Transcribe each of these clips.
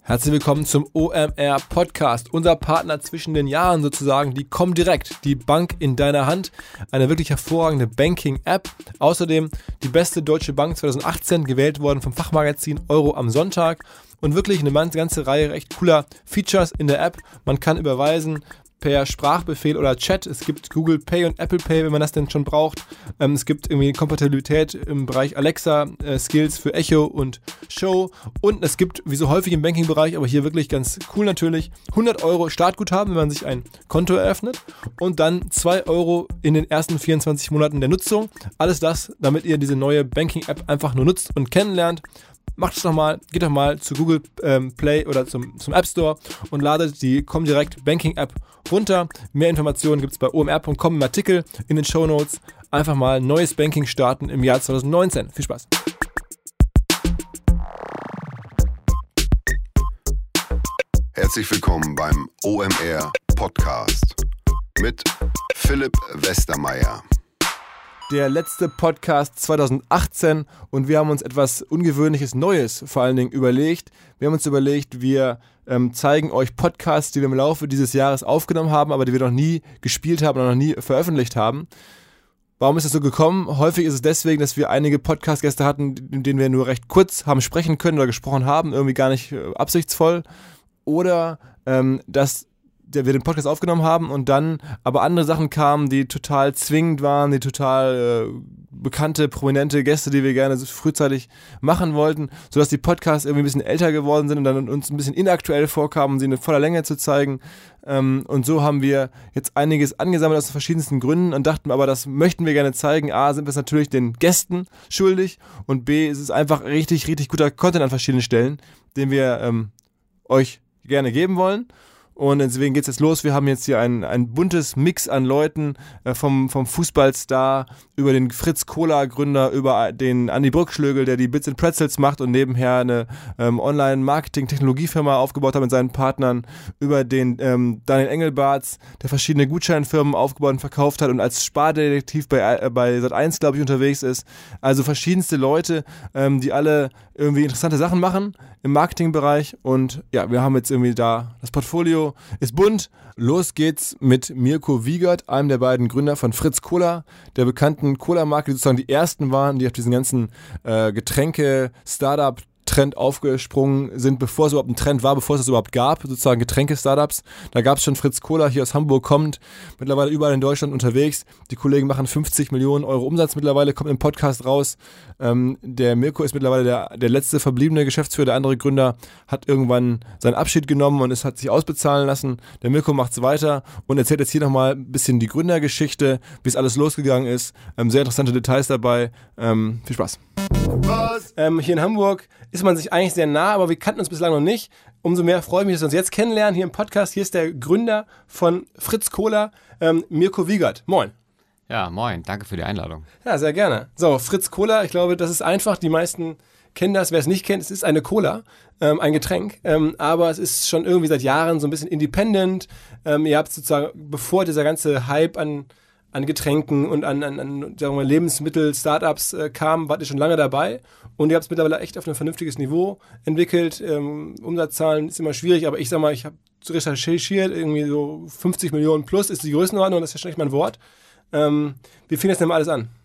Herzlich willkommen zum OMR Podcast, unser Partner zwischen den Jahren sozusagen, die Comdirect, die Bank in deiner Hand, eine wirklich hervorragende Banking-App. Außerdem die beste deutsche Bank 2018, gewählt worden vom Fachmagazin Euro am Sonntag und wirklich eine ganze Reihe recht cooler Features in der App. Man kann überweisen per Sprachbefehl oder Chat. Es gibt Google Pay und Apple Pay, wenn man das denn schon braucht. Es gibt irgendwie Kompatibilität im Bereich Alexa, Skills für Echo und Show. Und es gibt, wie so häufig im Banking-Bereich, aber hier wirklich ganz cool natürlich, 100 € Startguthaben, wenn man sich ein Konto eröffnet. Und dann 2 € in den ersten 24 Monaten der Nutzung. Alles das, damit ihr diese neue Banking-App einfach nur nutzt und kennenlernt. Macht es doch mal, geht doch mal zu Google Play oder zum App Store und ladet die Comdirect Banking App runter. Mehr Informationen gibt es bei omr.com im Artikel, in den Shownotes. Einfach mal neues Banking starten im Jahr 2019. Viel Spaß! Herzlich willkommen beim OMR Podcast mit Philipp Westermeier. Der letzte Podcast 2018 und wir haben uns etwas Ungewöhnliches Neues vor allen Dingen überlegt. Wir haben uns überlegt, wir zeigen euch Podcasts, die wir im Laufe dieses Jahres aufgenommen haben, aber die wir noch nie gespielt haben oder noch nie veröffentlicht haben. Warum ist das so gekommen? Häufig ist es deswegen, dass wir einige Podcast-Gäste hatten, in denen wir nur recht kurz haben sprechen können oder gesprochen haben, irgendwie gar nicht absichtsvoll. Oder dass wir den Podcast aufgenommen haben und dann aber andere Sachen kamen, die total zwingend waren, die total bekannte, prominente Gäste, die wir gerne frühzeitig machen wollten, sodass die Podcasts irgendwie ein bisschen älter geworden sind und dann uns ein bisschen inaktuell vorkamen, sie in voller Länge zu zeigen. Und so haben wir jetzt einiges angesammelt aus verschiedensten Gründen und dachten aber, das möchten wir gerne zeigen. A, sind wir es natürlich den Gästen schuldig und B, ist es einfach richtig, richtig guter Content an verschiedenen Stellen, den wir euch gerne geben wollen. Und deswegen geht's jetzt los. Wir haben jetzt hier ein buntes Mix an Leuten, vom Fußballstar über den Fritz-Cola-Gründer, über den Andi Brückschlögel, der die Bits & Pretzels macht und nebenher eine Online-Marketing-Technologiefirma aufgebaut hat mit seinen Partnern, über den Daniel Engelbarts, der verschiedene Gutscheinfirmen aufgebaut und verkauft hat und als Spardetektiv bei Sat.1, glaube ich, unterwegs ist. Also verschiedenste Leute, die alle irgendwie interessante Sachen machen im Marketingbereich. Und ja, wir haben jetzt irgendwie da das Portfolio ist bunt. Los geht's mit Mirko Wiegert, einem der beiden Gründer von Fritz Cola, der bekannten Cola-Marke, die sozusagen die ersten waren, die auf diesen ganzen Getränke-Startup Trend aufgesprungen sind, bevor es überhaupt ein Trend war, bevor es das überhaupt gab, sozusagen Getränke-Startups. Da gab es schon Fritz Cola, hier aus Hamburg kommt, mittlerweile überall in Deutschland unterwegs. Die Kollegen machen 50 Millionen € Umsatz mittlerweile, kommt im Podcast raus. Der Mirko ist mittlerweile der letzte verbliebene Geschäftsführer, der andere Gründer hat irgendwann seinen Abschied genommen und es hat sich ausbezahlen lassen. Der Mirko macht's weiter und erzählt jetzt hier nochmal ein bisschen die Gründergeschichte, wie es alles losgegangen ist. Sehr interessante Details dabei. Viel Spaß. Hier in Hamburg ist man sich eigentlich sehr nah, aber wir kannten uns bislang noch nicht. Umso mehr freue ich mich, dass wir uns jetzt kennenlernen hier im Podcast. Hier ist der Gründer von Fritz Cola, Mirko Wiegert. Moin. Ja, moin. Danke für die Einladung. Ja, sehr gerne. So, Fritz Cola, ich glaube, das ist einfach. Die meisten kennen das. Wer es nicht kennt, es ist eine Cola, ein Getränk. Aber es ist schon irgendwie seit Jahren so ein bisschen independent. Ihr habt sozusagen, bevor dieser ganze Hype an Getränken und an sagen wir mal, Lebensmittel-Startups kam, wart ihr schon lange dabei und ihr habt es mittlerweile echt auf ein vernünftiges Niveau entwickelt. Umsatzzahlen ist immer schwierig, aber ich sag mal, ich habe recherchiert, irgendwie so 50 Millionen plus ist die Größenordnung, das ist ja schon echt mein Wort. Wie fing das denn mal alles an?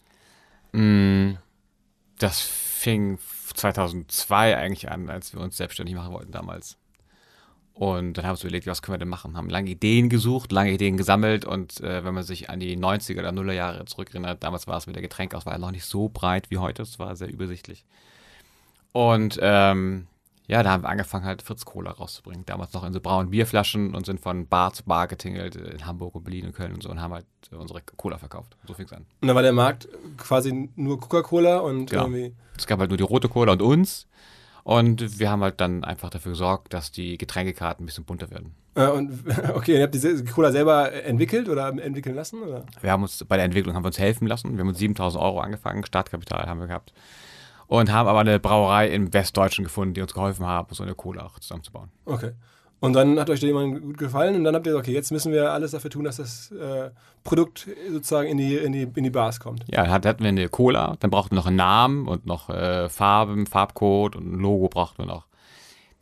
Das fing 2002 eigentlich an, als wir uns selbstständig machen wollten damals. Und dann haben wir uns überlegt, was können wir denn machen? Haben lange Ideen gesucht, lange Ideen gesammelt und wenn man sich an die 90er oder 0er Jahre zurückerinnert, damals war es mit der Getränkauswahl noch nicht so breit wie heute, es war sehr übersichtlich. Und da haben wir angefangen halt Fritz Cola rauszubringen, damals noch in so braunen Bierflaschen und sind von Bar zu Bar getingelt in Hamburg und Berlin und Köln und so und haben halt unsere Cola verkauft. So fing es an. Und dann war der Markt quasi nur Coca-Cola und genau. Irgendwie... Es gab halt nur die rote Cola und uns. Und wir haben halt dann einfach dafür gesorgt, dass die Getränkekarten ein bisschen bunter werden. Okay, ihr habt die Cola selber entwickelt oder entwickeln lassen? Oder? Wir haben uns bei der Entwicklung uns helfen lassen. Wir haben uns 7.000 € angefangen, Startkapital haben wir gehabt. Und haben aber eine Brauerei im Westdeutschen gefunden, die uns geholfen hat, so eine Cola auch zusammenzubauen. Okay. Und dann hat euch da jemand gut gefallen und dann habt ihr gesagt, okay, jetzt müssen wir alles dafür tun, dass das Produkt sozusagen in die Bars kommt. Ja, hatten wir eine Cola, dann brauchten wir noch einen Namen und noch Farben, Farbcode und ein Logo brauchten wir noch.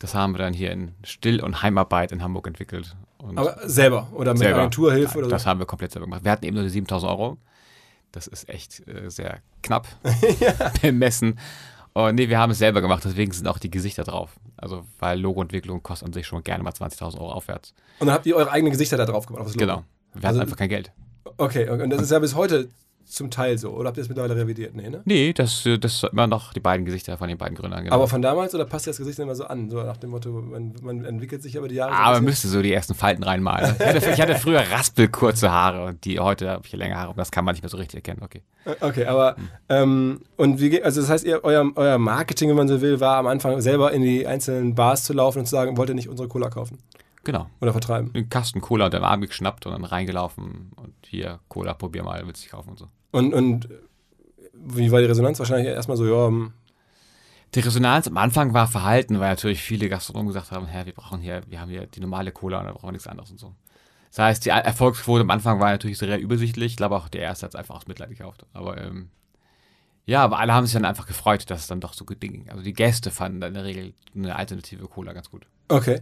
Das haben wir dann hier in Still- und Heimarbeit in Hamburg entwickelt. Und Aber selber oder mit selber. Agenturhilfe oder so? Das haben wir komplett selber gemacht. Wir hatten eben nur die 7.000 Euro. Das ist echt sehr knapp bemessen. Und nee, wir haben es selber gemacht, deswegen sind auch die Gesichter drauf. Also, weil Logoentwicklung kostet an sich schon gerne mal 20.000 Euro aufwärts. Und dann habt ihr eure eigenen Gesichter da drauf gemacht? Auf das Logo? Genau. Wir hatten einfach kein Geld. Okay, und das ist ja bis heute zum Teil so. Oder habt ihr das mittlerweile revidiert? Nee, ne? Nee, das sind immer noch die beiden Gesichter von den beiden Gründern. Genau. Aber von damals oder passt das Gesicht immer so an? So nach dem Motto, man entwickelt sich über die Jahre. Aber man müsste so die ersten Falten reinmalen. Ich hatte früher raspelkurze Haare und heute habe ich längere Haare und das kann man nicht mehr so richtig erkennen. Okay, aber und also das heißt, euer Marketing, wenn man so will, war am Anfang selber in die einzelnen Bars zu laufen und zu sagen, wollt ihr nicht unsere Cola kaufen? Genau. Oder vertreiben? Einen Kasten Cola unter den Arm geschnappt und dann reingelaufen und hier, Cola, probier mal, willst du dich kaufen und so. Und wie war die Resonanz? Wahrscheinlich erstmal so, ja. Die Resonanz am Anfang war verhalten, weil natürlich viele Gastronomen gesagt haben, wir haben hier die normale Cola und da brauchen wir nichts anderes und so. Das heißt, die Erfolgsquote am Anfang war natürlich sehr übersichtlich. Ich glaube auch, der erste hat es einfach aus Mitleid gekauft. Aber aber alle haben sich dann einfach gefreut, dass es dann doch so gut ging. Also die Gäste fanden dann in der Regel eine alternative Cola ganz gut. Okay.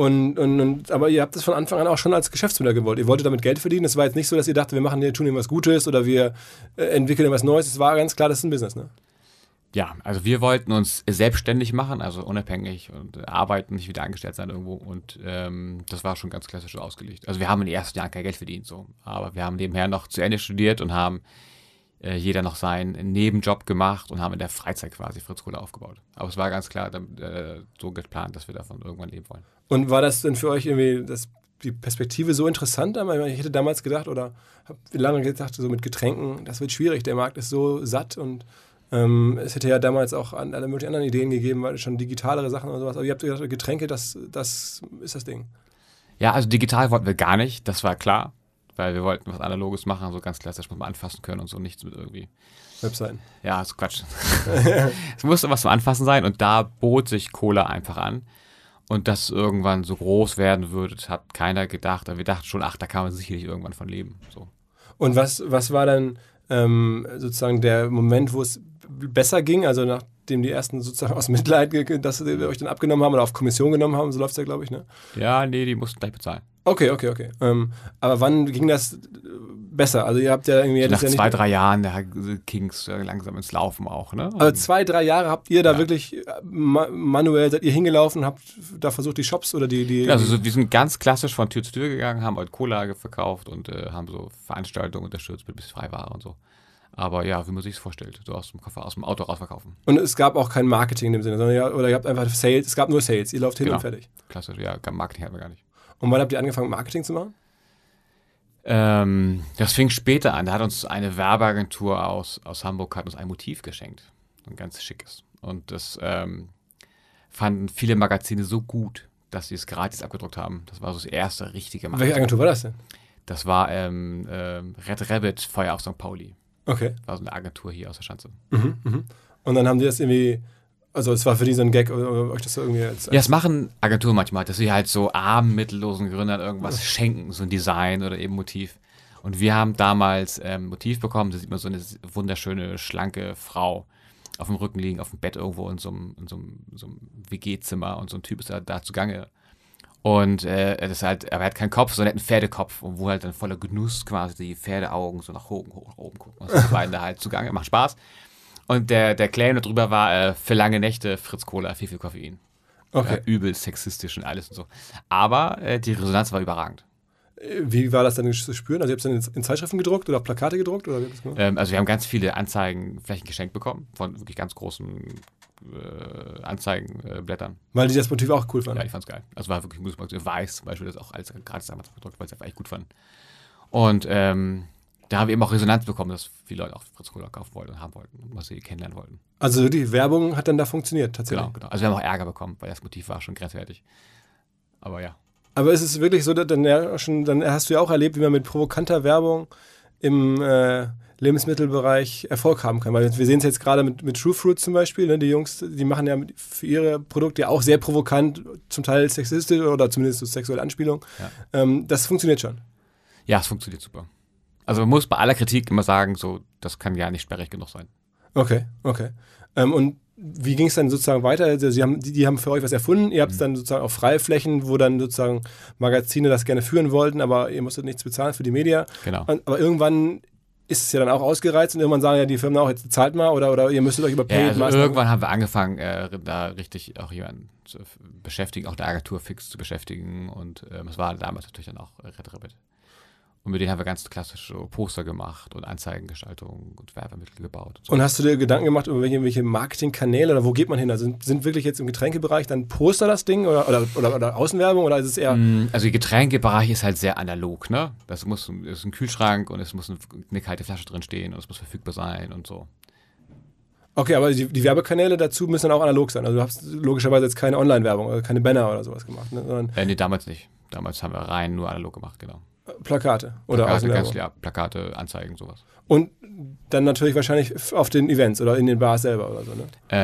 Aber ihr habt das von Anfang an auch schon als Geschäftsmodell gewollt. Ihr wolltet damit Geld verdienen. Es war jetzt nicht so, dass ihr dachtet, tun hier was Gutes oder wir entwickeln was Neues. Es war ganz klar, das ist ein Business, ne? Ja, also wir wollten uns selbstständig machen, also unabhängig und arbeiten, nicht wieder angestellt sein irgendwo. Und das war schon ganz klassisch ausgelegt. Also wir haben in den ersten Jahren kein Geld verdient, so. Aber wir haben nebenher noch zu Ende studiert und haben jeder noch seinen Nebenjob gemacht und haben in der Freizeit quasi Fritz Cola aufgebaut. Aber es war ganz klar so geplant, dass wir davon irgendwann leben wollen. Und war das denn für euch irgendwie die Perspektive so interessant? Ich hätte damals gedacht oder habe lange gedacht, so mit Getränken, das wird schwierig. Der Markt ist so satt und es hätte ja damals auch alle möglichen anderen Ideen gegeben, weil schon digitalere Sachen oder sowas. Aber ihr habt gedacht, Getränke, das ist das Ding. Ja, also digital wollten wir gar nicht, das war klar. Weil wir wollten was Analoges machen, so ganz klassisch, muss man anfassen können und so, nichts mit irgendwie Webseiten. Ja, ist Quatsch. Es musste was zum Anfassen sein und da bot sich Cola einfach an. Und dass es irgendwann so groß werden würde, das hat keiner gedacht. Aber wir dachten schon, da kann man sicherlich irgendwann von leben. So. Und was war dann sozusagen der Moment, wo es besser ging? Also nachdem die ersten sozusagen aus Mitleid, dass sie euch dann abgenommen haben oder auf Kommission genommen haben, so läuft es ja, glaube ich, ne? Ja, nee, die mussten gleich bezahlen. Okay. Aber wann ging das besser? Also ihr habt ja irgendwie... Nach 2-3 Jahren, da ging es langsam ins Laufen auch, ne? Also 2-3 Jahre habt ihr da wirklich manuell, seid ihr hingelaufen, habt da versucht die Shops oder die... Also wir sind ganz klassisch von Tür zu Tür gegangen, haben halt Cola verkauft und haben so Veranstaltungen unterstützt mit bis Freiware und so. Aber ja, wie man sich es vorstellt, so aus dem Auto rausverkaufen. Und es gab auch kein Marketing in dem Sinne, sondern oder ihr habt einfach Sales, es gab nur Sales, ihr lauft hin und fertig. Klassisch, ja, Marketing hatten wir gar nicht. Und wann habt ihr angefangen, Marketing zu machen? Das fing später an. Da hat uns eine Werbeagentur aus Hamburg hat uns ein Motiv geschenkt. Ein ganz schickes. Und das fanden viele Magazine so gut, dass sie es gratis abgedruckt haben. Das war so das erste richtige Marketing. Welche Agentur war das denn? Das war Red Rabbit Feuer auf St. Pauli. Okay. War so eine Agentur hier aus der Schanze. Und dann haben die das irgendwie... Also es war für die so ein Gag, oder euch das so irgendwie... Ja, das machen Agenturen manchmal, dass sie halt so armen, mittellosen Gründern irgendwas schenken, so ein Design oder eben Motiv. Und wir haben damals ein Motiv bekommen, da sieht man so eine wunderschöne, schlanke Frau auf dem Rücken liegen, auf dem Bett irgendwo in so einem WG-Zimmer und so ein Typ ist da zugange. Und aber er hat keinen Kopf, sondern er hat einen Pferdekopf, wo halt dann voller Genuss quasi die Pferdeaugen so nach oben gucken. Und das beiden da halt zugange, macht Spaß. Und der Claim darüber war, für lange Nächte Fritz Cola, viel Koffein. Okay. Übel sexistisch und alles und so. Aber die Resonanz war überragend. Wie war das dann zu spüren? Also ihr habt es dann in Zeitschriften gedruckt oder auf Plakate gedruckt? Oder also wir haben ganz viele Anzeigenflächen geschenkt bekommen von wirklich ganz großen Anzeigenblättern. Weil die das Motiv auch cool fanden? Ja, ich fand's geil. Also war wirklich ein gutes Motiv. Weiß zum Beispiel, das auch alles gratis damals gedruckt, weil sie einfach echt gut fanden. Und da haben wir eben auch Resonanz bekommen, dass viele Leute auch Fritz Cola kaufen wollten und haben wollten und was sie kennenlernen wollten. Also die Werbung hat dann da funktioniert, tatsächlich? Genau. Also wir haben auch Ärger bekommen, weil das Motiv war schon grenzwertig. Aber ja. Aber ist es wirklich so, dann hast du ja auch erlebt, wie man mit provokanter Werbung im Lebensmittelbereich Erfolg haben kann. Weil wir sehen es jetzt gerade mit True Fruit zum Beispiel. Ne? Die Jungs, die machen ja für ihre Produkte ja auch sehr provokant, zum Teil sexistisch oder zumindest so sexuelle Anspielung. Ja. Das funktioniert schon. Ja, es funktioniert super. Also man muss bei aller Kritik immer sagen, so, das kann ja nicht sperrig genug sein. Okay. Und wie ging es dann sozusagen weiter? Also die haben für euch was erfunden, ihr habt es dann sozusagen auf Freiflächen, wo dann sozusagen Magazine das gerne führen wollten, aber ihr musstet nichts bezahlen für die Media. Genau. Aber irgendwann ist es ja dann auch ausgereizt und irgendwann sagen ja die Firmen auch, jetzt zahlt mal oder ihr müsstet euch über Paid also irgendwann haben wir angefangen, da richtig auch jemanden zu beschäftigen, auch der Agentur fix zu beschäftigen und es war damals natürlich dann auch Red Rabbit. Und mit denen haben wir ganz klassische Poster gemacht und Anzeigengestaltung und Werbemittel gebaut. Und so. Und hast du dir Gedanken gemacht über welche Marketingkanäle oder wo geht man hin? Also sind wirklich jetzt im Getränkebereich dann Poster das Ding oder Außenwerbung oder ist es eher... Also der Getränkebereich ist halt sehr analog, ne? Das ist ein Kühlschrank und es muss eine kalte Flasche drin stehen und es muss verfügbar sein und so. Okay, aber die Werbekanäle dazu müssen dann auch analog sein. Also du hast logischerweise jetzt keine Online-Werbung oder keine Banner oder sowas gemacht, ne? Sondern Nee, damals nicht. Damals haben wir rein nur analog gemacht, genau. Plakate oder Außenwerbung. Plakate, Anzeigen, sowas. Und dann natürlich wahrscheinlich auf den Events oder in den Bars selber oder so, ne?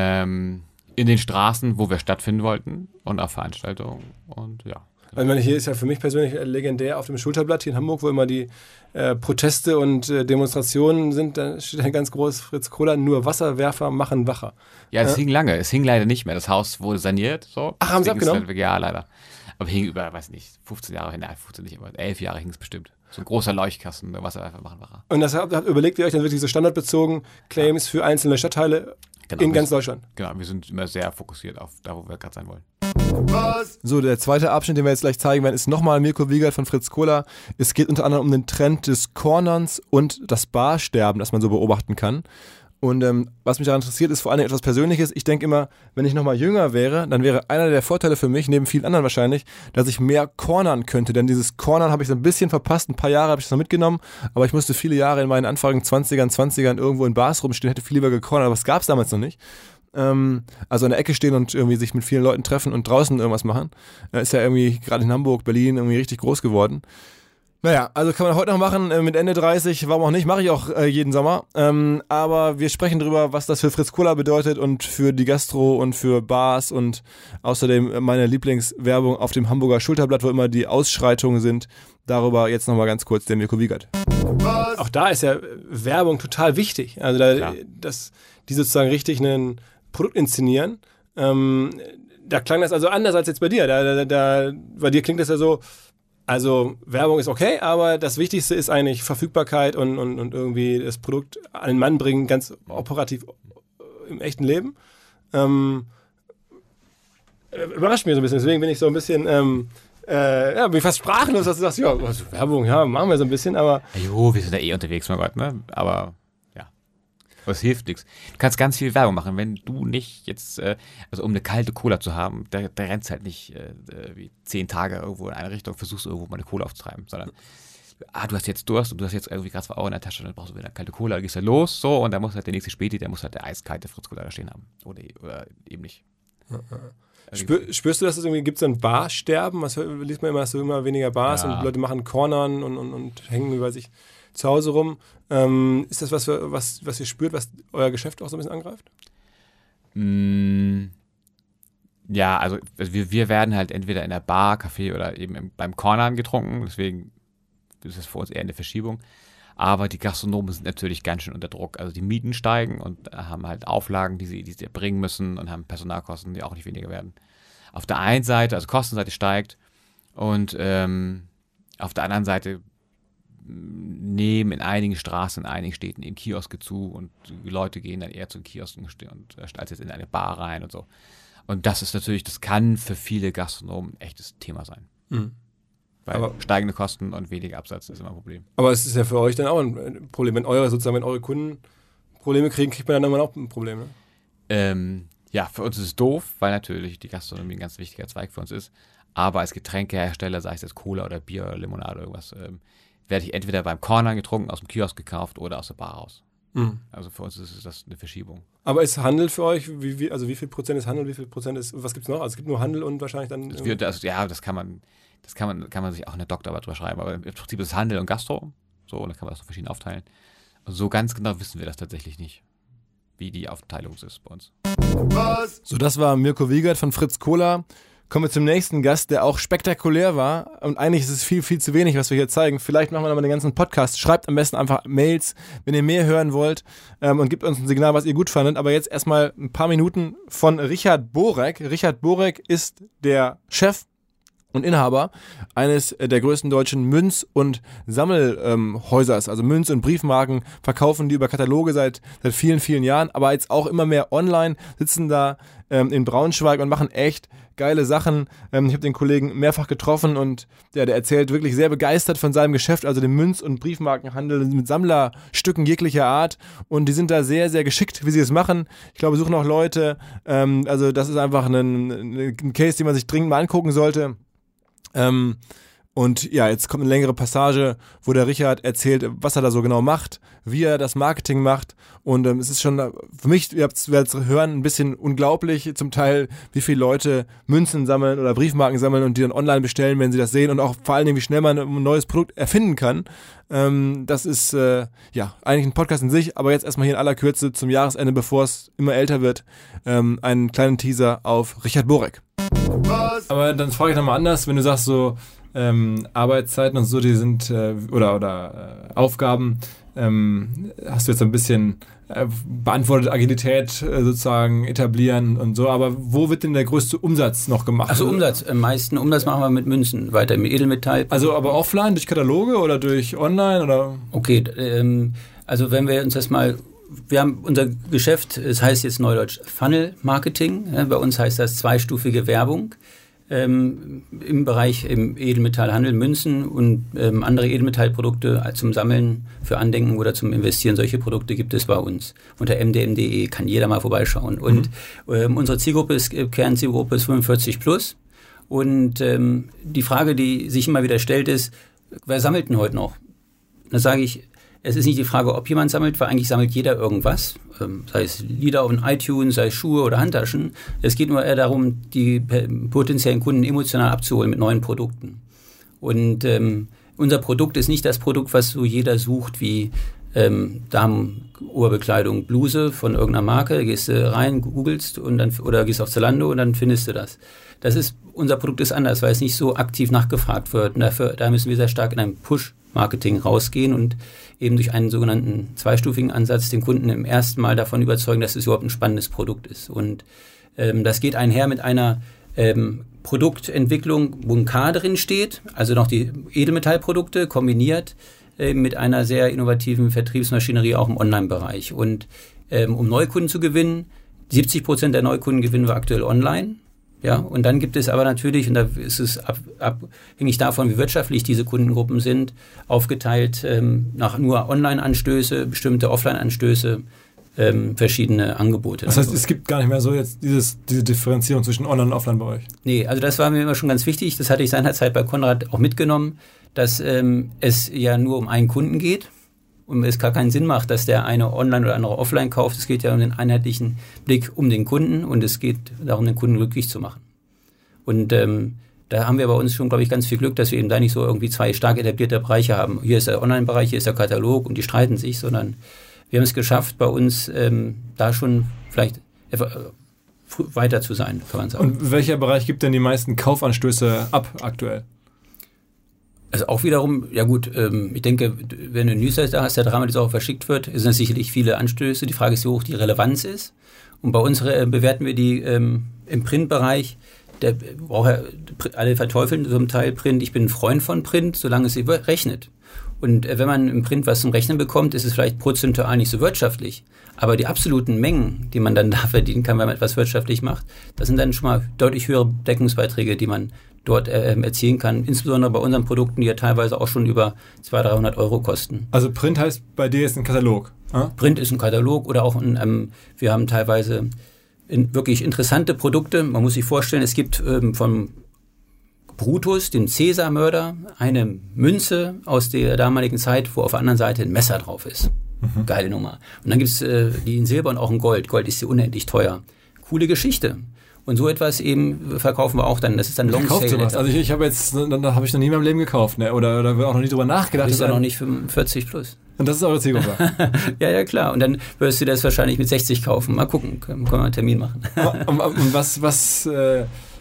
In den Straßen, wo wir stattfinden wollten und auf Veranstaltungen und ja. Also ich meine, hier ist ja für mich persönlich legendär auf dem Schulterblatt hier in Hamburg, wo immer die Proteste und Demonstrationen sind, da steht ein ganz großes Fritz Kohler, nur Wasserwerfer machen wacher. Ja, es hing lange, es hing leider nicht mehr. Das Haus wurde saniert. So. Ach, haben sie abgenommen? Ja, leider. Aber hing über, weiß nicht, 15 Jahre hin, 15 nicht, aber 11 Jahre hing es bestimmt. So ein großer Leuchtkasten, der Wasserwerfer machen wacher. Und das überlegt ihr euch dann wirklich so standardbezogen Claims für einzelne Stadtteile in ganz Deutschland? Genau, wir sind immer sehr fokussiert auf da, wo wir gerade sein wollen. So, der zweite Abschnitt, den wir jetzt gleich zeigen werden, ist nochmal Mirko Wiegert von Fritz Kohler. Es geht unter anderem um den Trend des Cornerns und das Barsterben, das man so beobachten kann. Und was mich daran interessiert, ist vor allem etwas Persönliches. Ich denke immer, wenn ich nochmal jünger wäre, dann wäre einer der Vorteile für mich, neben vielen anderen wahrscheinlich, dass ich mehr cornern könnte. Denn dieses Cornern habe ich so ein bisschen verpasst. Ein paar Jahre habe ich das noch mitgenommen, aber ich musste viele Jahre in meinen Anfang 20ern irgendwo in Bars rumstehen, hätte viel lieber gecornert, aber es gab es damals noch nicht. Also in der Ecke stehen und irgendwie sich mit vielen Leuten treffen und draußen irgendwas machen. Ist ja irgendwie gerade in Hamburg, Berlin irgendwie richtig groß geworden. Naja, also kann man heute noch machen mit Ende 30, warum auch nicht, mache ich auch jeden Sommer. Aber wir sprechen darüber, was das für Fritz Kohler bedeutet und für die Gastro und für Bars und außerdem meine Lieblingswerbung auf dem Hamburger Schulterblatt, wo immer die Ausschreitungen sind. Darüber jetzt nochmal ganz kurz der Mirko Wiegert. Auch da ist ja Werbung total wichtig. Also dass die sozusagen richtig ein Produkt inszenieren. Da klang das also anders als jetzt bei dir. Bei dir klingt das ja so, also Werbung ist okay, aber das Wichtigste ist eigentlich Verfügbarkeit und irgendwie das Produkt an den Mann bringen, ganz operativ im echten Leben. Überrascht mich so ein bisschen, deswegen bin ich so ein bisschen, bin ich fast sprachlos, dass du sagst, ja, also Werbung, ja, machen wir so ein bisschen, aber... Jo, wir sind da unterwegs, mein Gott, ne, aber... Das hilft nichts. Du kannst ganz viel Werbung machen, wenn du nicht jetzt, also um eine kalte Cola zu haben, da rennst halt nicht wie 10 Tage irgendwo in eine Richtung, versuchst irgendwo mal eine Cola aufzutreiben, sondern du hast jetzt Durst und du hast jetzt irgendwie gerade 2 Euro in der Tasche, dann brauchst du wieder eine kalte Cola, dann gehst du los, so, und dann muss halt der nächste Späti, der muss halt der eiskalte Fritz Cola da stehen haben. Oder eben nicht. Spürst du, dass es irgendwie, gibt es ein Barsterben? Was liest man immer, dass du immer weniger Bars und Leute machen Cornern und hängen über sich zu Hause rum. Ist das was ihr spürt, was euer Geschäft auch so ein bisschen angreift? Ja, also wir werden halt entweder in der Bar, Café oder eben beim Cornern getrunken, deswegen ist das für uns eher eine Verschiebung. Aber die Gastronomen sind natürlich ganz schön unter Druck. Also die Mieten steigen und haben halt Auflagen, die sie erbringen müssen und haben Personalkosten, die auch nicht weniger werden. Auf der einen Seite, also Kostenseite steigt und auf der anderen Seite nehmen in einigen Straßen, in einigen Städten eben Kioske zu und die Leute gehen dann eher zu den Kiosken und als jetzt in eine Bar rein und so. Und das ist natürlich, das kann für viele Gastronomen ein echtes Thema sein. Mhm. Weil steigende Kosten und weniger Absatz ist immer ein Problem. Aber es ist ja für euch dann auch ein Problem. Wenn eure Kunden Probleme kriegen, kriegt man dann irgendwann auch ein Problem, ne? Ja, für uns ist es doof, weil natürlich die Gastronomie ein ganz wichtiger Zweig für uns ist. Aber als Getränkehersteller, sei es jetzt Cola oder Bier oder Limonade oder irgendwas, werde ich entweder beim Corner getrunken, aus dem Kiosk gekauft oder aus der Bar raus. Mhm. Also für uns ist das eine Verschiebung. Aber ist Handel für euch, wie viel Prozent ist Handel, wie viel Prozent ist, was gibt es noch? Also es gibt nur Handel und wahrscheinlich dann... Das kann man sich auch in der Doktorarbeit drüber schreiben, aber im Prinzip ist es Handel und Gastro, so, und dann kann man das so verschieden aufteilen. Also so ganz genau wissen wir das tatsächlich nicht, wie die Aufteilung ist bei uns. So, das war Mirko Wiegert von Fritz Kohler. kommen wir zum nächsten Gast, der auch spektakulär war. Und eigentlich ist es viel, viel zu wenig, was wir hier zeigen. Vielleicht machen wir nochmal den ganzen Podcast. Schreibt am besten einfach Mails, wenn ihr mehr hören wollt, und gebt uns ein Signal, was ihr gut fandet. Aber jetzt erstmal ein paar Minuten von Richard Borek. Richard Borek ist der Chef und Inhaber eines der größten deutschen Münz- und Sammelhäusers. Also Münz- und Briefmarken verkaufen die über Kataloge seit vielen, vielen Jahren, aber jetzt auch immer mehr online, sitzen da in Braunschweig und machen echt geile Sachen. Ich habe den Kollegen mehrfach getroffen und der erzählt wirklich sehr begeistert von seinem Geschäft, also dem Münz- und Briefmarkenhandel mit Sammlerstücken jeglicher Art, und die sind da sehr, sehr geschickt, wie sie es machen. Ich glaube, suchen auch Leute, also das ist einfach ein Case, den man sich dringend mal angucken sollte. Und ja, jetzt kommt eine längere Passage, wo der Richard erzählt, was er da so genau macht, wie er das Marketing macht, und es ist schon für mich, ihr werdet es hören, ein bisschen unglaublich zum Teil, wie viele Leute Münzen sammeln oder Briefmarken sammeln und die dann online bestellen, wenn sie das sehen, und auch vor allen Dingen, wie schnell man ein neues Produkt erfinden kann. Das ist ja eigentlich ein Podcast in sich, aber jetzt erstmal hier in aller Kürze zum Jahresende, bevor es immer älter wird, einen kleinen Teaser auf Richard Borek. Aber dann frage ich nochmal anders, wenn du sagst so Arbeitszeiten und so, die sind oder Aufgaben, hast du jetzt ein bisschen beantwortet, Agilität sozusagen etablieren und so, aber wo wird denn der größte Umsatz noch gemacht? Also Umsatz, am meisten Umsatz machen wir mit Münzen, weiter mit Edelmetall. Also aber offline, durch Kataloge oder durch online oder? Okay, also wenn wir uns das mal, wir haben unser Geschäft, es heißt jetzt neudeutsch Funnel Marketing, bei uns heißt das zweistufige Werbung. Im Bereich im Edelmetallhandel, Münzen und andere Edelmetallprodukte zum Sammeln, für Andenken oder zum Investieren. Solche Produkte gibt es bei uns. Unter mdm.de kann jeder mal vorbeischauen. Und unsere Zielgruppe ist, Kernzielgruppe ist 45 plus. Und die Frage, die sich immer wieder stellt, ist, wer sammelt denn heute noch? Da sage ich, es ist nicht die Frage, ob jemand sammelt, weil eigentlich sammelt jeder irgendwas. Sei es Lieder auf iTunes, sei es Schuhe oder Handtaschen. Es geht nur eher darum, die potenziellen Kunden emotional abzuholen mit neuen Produkten. Und unser Produkt ist nicht das Produkt, was so jeder sucht, wie Damenoberbekleidung, Bluse von irgendeiner Marke. Gehst du rein, googelst und dann, oder gehst auf Zalando und dann findest du das. Unser Produkt ist anders, weil es nicht so aktiv nachgefragt wird. Und da müssen wir sehr stark in einem Push-Marketing rausgehen und eben durch einen sogenannten zweistufigen Ansatz den Kunden im ersten Mal davon überzeugen, dass es überhaupt ein spannendes Produkt ist. Und das geht einher mit einer Produktentwicklung, wo ein K drin steht, also noch die Edelmetallprodukte kombiniert mit einer sehr innovativen Vertriebsmaschinerie auch im Online-Bereich. Und um Neukunden zu gewinnen, 70% der Neukunden gewinnen wir aktuell online. Ja, und dann gibt es aber natürlich, und da ist es abhängig davon, wie wirtschaftlich diese Kundengruppen sind, aufgeteilt nach nur Online-Anstöße, bestimmte Offline-Anstöße, verschiedene Angebote. Das heißt, es gibt gar nicht mehr so jetzt diese Differenzierung zwischen Online und Offline bei euch? Nee, also das war mir immer schon ganz wichtig. Das hatte ich seinerzeit bei Konrad auch mitgenommen, dass es ja nur um einen Kunden geht und es gar keinen Sinn macht, dass der eine online oder andere offline kauft. Es geht ja um den einheitlichen Blick um den Kunden und es geht darum, den Kunden glücklich zu machen. Und da haben wir bei uns schon, glaube ich, ganz viel Glück, dass wir eben da nicht so irgendwie zwei stark etablierte Bereiche haben. Hier ist der Online-Bereich, hier ist der Katalog und die streiten sich, sondern wir haben es geschafft, bei uns da schon vielleicht weiter zu sein, kann man sagen. Und welcher Bereich gibt denn die meisten Kaufanstöße ab aktuell? Also auch wiederum, ja gut, ich denke, wenn du einen Newsletter hast, der dreimal die Woche verschickt wird, sind das sicherlich viele Anstöße. Die Frage ist, wie hoch die Relevanz ist. Und bei uns bewerten wir die im Printbereich. Der braucht ja, alle verteufeln zum Teil Print. Ich bin ein Freund von Print, solange es sich rechnet. Und wenn man im Print was zum Rechnen bekommt, ist es vielleicht prozentual nicht so wirtschaftlich. Aber die absoluten Mengen, die man dann da verdienen kann, wenn man etwas wirtschaftlich macht, das sind dann schon mal deutlich höhere Deckungsbeiträge, die man dort erzielen kann. Insbesondere bei unseren Produkten, die ja teilweise auch schon über 200-300 € kosten. Also Print heißt bei dir ist ein Katalog? Print ist ein Katalog oder auch wir haben teilweise wirklich interessante Produkte. Man muss sich vorstellen, es gibt von Brutus, dem Cäsar-Mörder, eine Münze aus der damaligen Zeit, wo auf der anderen Seite ein Messer drauf ist. Geile Nummer. Und dann gibt es die in Silber und auch in Gold. Gold ist hier unendlich teuer. Coole Geschichte. Und so etwas eben verkaufen wir auch dann. Das ist dann Long Sale. Sowas. Also ich habe jetzt, da habe ich noch nie in meinem Leben gekauft, ne? Oder auch noch nie drüber nachgedacht. Du bist ja noch nicht 45 plus. Und das ist eure Zielgruppe? Ja, klar. Und dann wirst du das wahrscheinlich mit 60 kaufen. Mal gucken, können wir einen Termin machen. Und was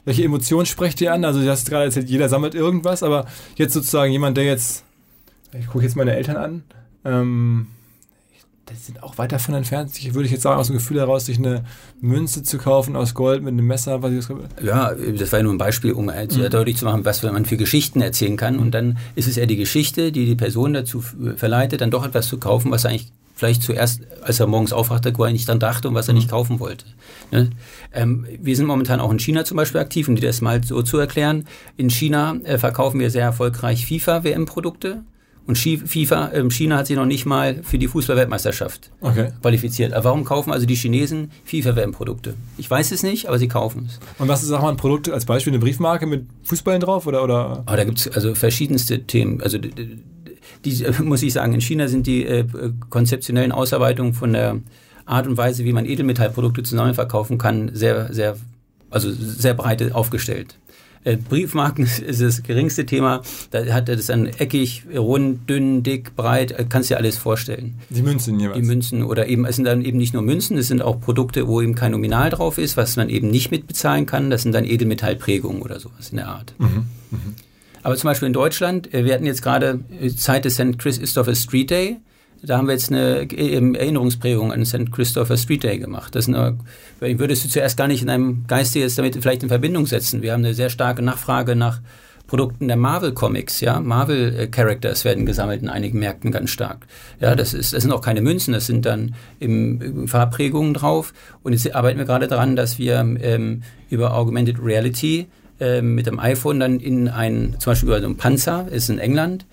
welche Emotionen sprecht ihr an? Also du hast gerade erzählt, jeder sammelt irgendwas, aber jetzt sozusagen jemand, der jetzt, ich gucke jetzt meine Eltern an, die sind auch weit davon entfernt, würde ich jetzt sagen, aus dem Gefühl heraus, sich eine Münze zu kaufen aus Gold mit einem Messer. Ja, das war ja nur ein Beispiel, um deutlich zu machen, was man für Geschichten erzählen kann. Und dann ist es eher die Geschichte, die die Person dazu verleitet, dann doch etwas zu kaufen, was er eigentlich vielleicht zuerst, als er morgens aufwachte, gar nicht dran dachte und was er nicht kaufen wollte. Ne? Wir sind momentan auch in China zum Beispiel aktiv, um dir das mal so zu erklären. In China verkaufen wir sehr erfolgreich FIFA-WM-Produkte. Und China hat sich noch nicht mal für die Fußball-Weltmeisterschaft qualifiziert. Aber warum kaufen also die Chinesen FIFA-WM-Produkte? Ich weiß es nicht, aber sie kaufen es. Und was ist, sag mal, ein Produkt, als Beispiel eine Briefmarke mit Fußballen drauf? Oder? Da gibt es also verschiedenste Themen. Also die muss ich sagen, in China sind die konzeptionellen Ausarbeitungen von der Art und Weise, wie man Edelmetallprodukte zusammen verkaufen kann, sehr, sehr, also sehr breit aufgestellt. Briefmarken ist das geringste Thema. Da hat das dann eckig, rund, dünn, dick, breit. Kannst dir alles vorstellen. Die Münzen jeweils. Die Münzen oder eben, es sind dann eben nicht nur Münzen, es sind auch Produkte, wo eben kein Nominal drauf ist, was man eben nicht mitbezahlen kann. Das sind dann Edelmetallprägungen oder sowas in der Art. Aber zum Beispiel in Deutschland, wir hatten jetzt gerade Zeit des St. Christopher Street Day. Da haben wir jetzt eine Erinnerungsprägung an St. Christopher Street Day gemacht. Das würdest du zuerst gar nicht in deinem Geiste jetzt damit vielleicht in Verbindung setzen. Wir haben eine sehr starke Nachfrage nach Produkten der Marvel Comics, ja. Marvel Characters werden gesammelt in einigen Märkten ganz stark. Ja, das sind auch keine Münzen, das sind dann Farbprägungen drauf. Und jetzt arbeiten wir gerade daran, dass wir über Augmented Reality mit dem iPhone dann zum Beispiel über so einen Panzer, ist in England,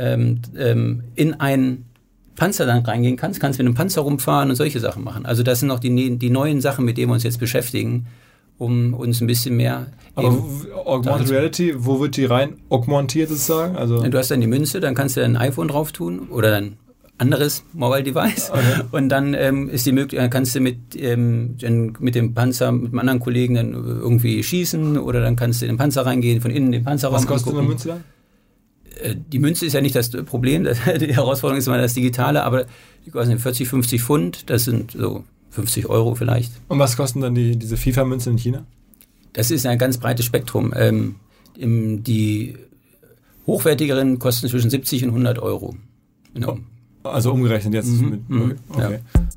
in ein Panzer dann reingehen kannst mit einem Panzer rumfahren und solche Sachen machen. Also das sind noch die neuen Sachen, mit denen wir uns jetzt beschäftigen, um uns ein bisschen mehr... Aber Augmented Reality, wo wird die rein augmentiert sozusagen? Also du hast dann die Münze, dann kannst du dein iPhone drauf tun oder dein anderes Mobile Device und dann ist die Möglichkeit, kannst du mit dem Panzer, mit einem anderen Kollegen dann irgendwie schießen oder dann kannst du in den Panzer reingehen, von innen den Panzerraum angucken. Was kostet eine Münze dann? Die Münze ist ja nicht das Problem, die Herausforderung ist immer das Digitale, aber die kosten 40, 50 Pfund, das sind so 50 Euro vielleicht. Und was kosten dann diese FIFA-Münzen in China? Das ist ein ganz breites Spektrum. Die hochwertigeren kosten zwischen 70 und 100 Euro. Genau. Also umgerechnet jetzt. Okay. Ja.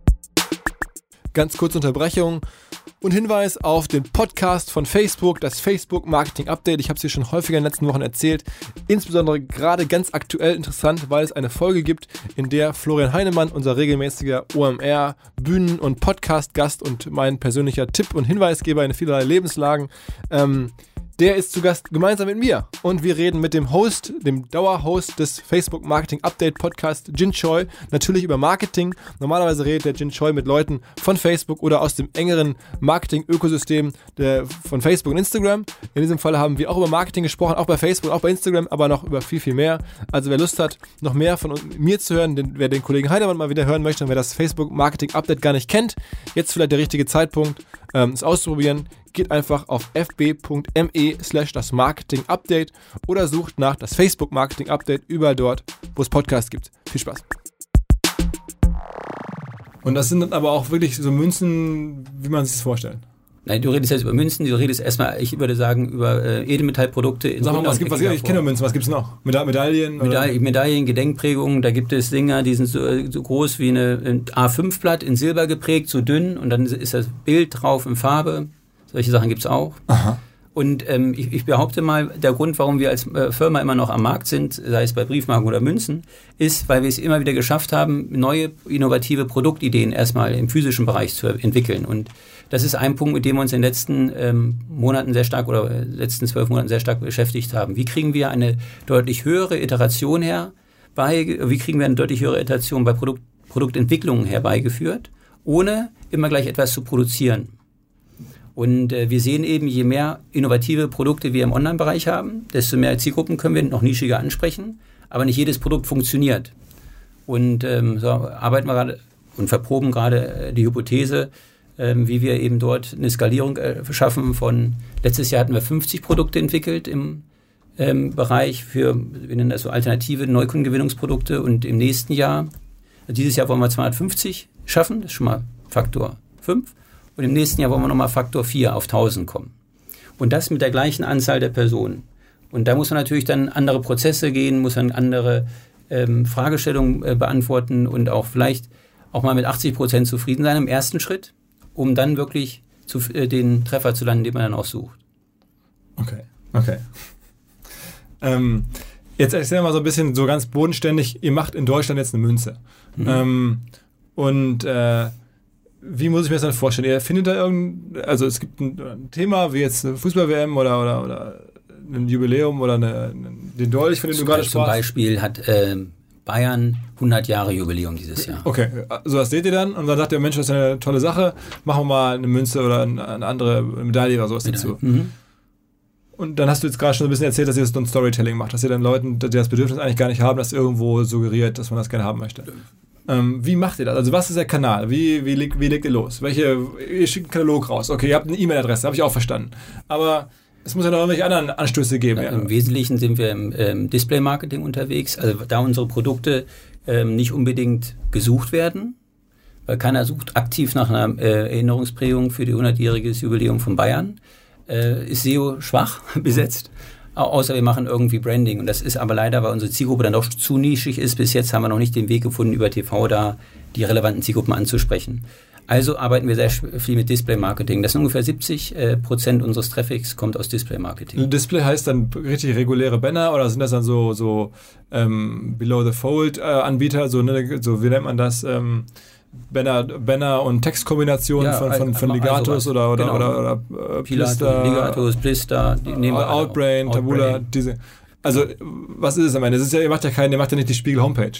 Ganz kurze Unterbrechung. Und Hinweis auf den Podcast von Facebook, das Facebook Marketing Update. Ich habe es hier schon häufiger in den letzten Wochen erzählt. Insbesondere gerade ganz aktuell interessant, weil es eine Folge gibt, in der Florian Heinemann, unser regelmäßiger OMR Bühnen- und Podcast-Gast und mein persönlicher Tipp- und Hinweisgeber in vielerlei Lebenslagen, der ist zu Gast gemeinsam mit mir. Und wir reden mit dem Host, dem Dauerhost des Facebook Marketing Update Podcast, Jin Choi, natürlich über Marketing. Normalerweise redet der Jin Choi mit Leuten von Facebook oder aus dem engeren Marketing-Ökosystem von Facebook und Instagram. In diesem Fall haben wir auch über Marketing gesprochen, auch bei Facebook, auch bei Instagram, aber noch über viel, viel mehr. Also wer Lust hat, noch mehr von mir zu hören, wer den Kollegen Heinemann mal wieder hören möchte und wer das Facebook Marketing Update gar nicht kennt, jetzt vielleicht der richtige Zeitpunkt, es auszuprobieren. Geht einfach auf fb.me/das Marketing Update oder sucht nach das Facebook Marketing Update überall dort, wo es Podcasts gibt. Viel Spaß. Und das sind dann aber auch wirklich so Münzen, wie man sich das vorstellt. Nein, du redest jetzt über Münzen, du redest erstmal, ich würde sagen, über Edelmetallprodukte. Sag mal, ich kenne Münzen, was gibt es noch? Medaillen? Medaillen, Gedenkprägungen, da gibt es Dinger, die sind so groß wie ein A5-Blatt, in Silber geprägt, so dünn und dann ist das Bild drauf in Farbe. Solche Sachen gibt es auch. Aha. Und ich behaupte mal, der Grund, warum wir als Firma immer noch am Markt sind, sei es bei Briefmarken oder Münzen, ist, weil wir es immer wieder geschafft haben, neue, innovative Produktideen erstmal im physischen Bereich zu entwickeln. Und das ist ein Punkt, mit dem wir uns in den letzten Monaten sehr stark oder letzten 12 Monaten sehr stark beschäftigt haben. Wie kriegen wir eine deutlich höhere Iteration wie kriegen wir eine deutlich höhere Iteration bei Produktentwicklungen herbeigeführt, ohne immer gleich etwas zu produzieren? Und wir sehen eben, je mehr innovative Produkte wir im Online-Bereich haben, desto mehr Zielgruppen können wir noch nischiger ansprechen. Aber nicht jedes Produkt funktioniert. Und so arbeiten wir gerade und verproben gerade die Hypothese, wie wir eben dort eine Skalierung schaffen von, letztes Jahr hatten wir 50 Produkte entwickelt im Bereich wir nennen das so alternative Neukundengewinnungsprodukte und im nächsten Jahr, dieses Jahr wollen wir 250 schaffen, das ist schon mal Faktor 5. Und im nächsten Jahr wollen wir nochmal Faktor 4 auf 1000 kommen. Und das mit der gleichen Anzahl der Personen. Und da muss man natürlich dann andere Prozesse gehen, muss man andere Fragestellungen beantworten und auch vielleicht auch mal mit 80% zufrieden sein im ersten Schritt, um dann wirklich den Treffer zu landen, den man dann auch sucht. Okay. Jetzt erzähl mal so ein bisschen so ganz bodenständig, ihr macht in Deutschland jetzt eine Münze. Wie muss ich mir das dann vorstellen? Ihr findet da also es gibt ein Thema, wie jetzt eine Fußball-WM oder ein Jubiläum oder den Dolch, von dem du gerade sprachst. Zum Beispiel hat Bayern 100 Jahre Jubiläum dieses Jahr. Okay, so das seht ihr dann und dann sagt ihr, Mensch, das ist eine tolle Sache, machen wir mal eine Münze oder eine andere Medaille oder sowas dazu. Und dann hast du jetzt gerade schon ein bisschen erzählt, dass ihr so ein Storytelling macht, dass ihr dann Leuten, die das Bedürfnis eigentlich gar nicht haben, das irgendwo suggeriert, dass man das gerne haben möchte. Wie macht ihr das? Also was ist der Kanal? Wie legt ihr los? Ihr schickt einen Katalog raus. Okay, ihr habt eine E-Mail-Adresse, habe ich auch verstanden. Aber es muss ja noch irgendwelche anderen Anstöße geben. Im Wesentlichen sind wir im Display-Marketing unterwegs, also da unsere Produkte nicht unbedingt gesucht werden, weil keiner sucht aktiv nach einer Erinnerungsprägung für die 100-jähriges Jubiläum von Bayern. Ist SEO schwach besetzt, außer wir machen irgendwie Branding. Und das ist aber leider, weil unsere Zielgruppe dann doch zu nischig ist. Bis jetzt haben wir noch nicht den Weg gefunden, über TV da die relevanten Zielgruppen anzusprechen. Also arbeiten wir sehr viel mit Display-Marketing. Das sind ungefähr 70% unseres Traffics kommt aus Display-Marketing. Display heißt dann richtig reguläre Banner oder sind das dann so Below-the-Fold-Anbieter, so wie nennt man das? Banner und Textkombinationen von Ligatus oder Plister, Ligatus, Plister, Outbrain, Taboola, diese. Also was ist es am Ende? Das ist ihr macht ja nicht die Spiegel-Homepage.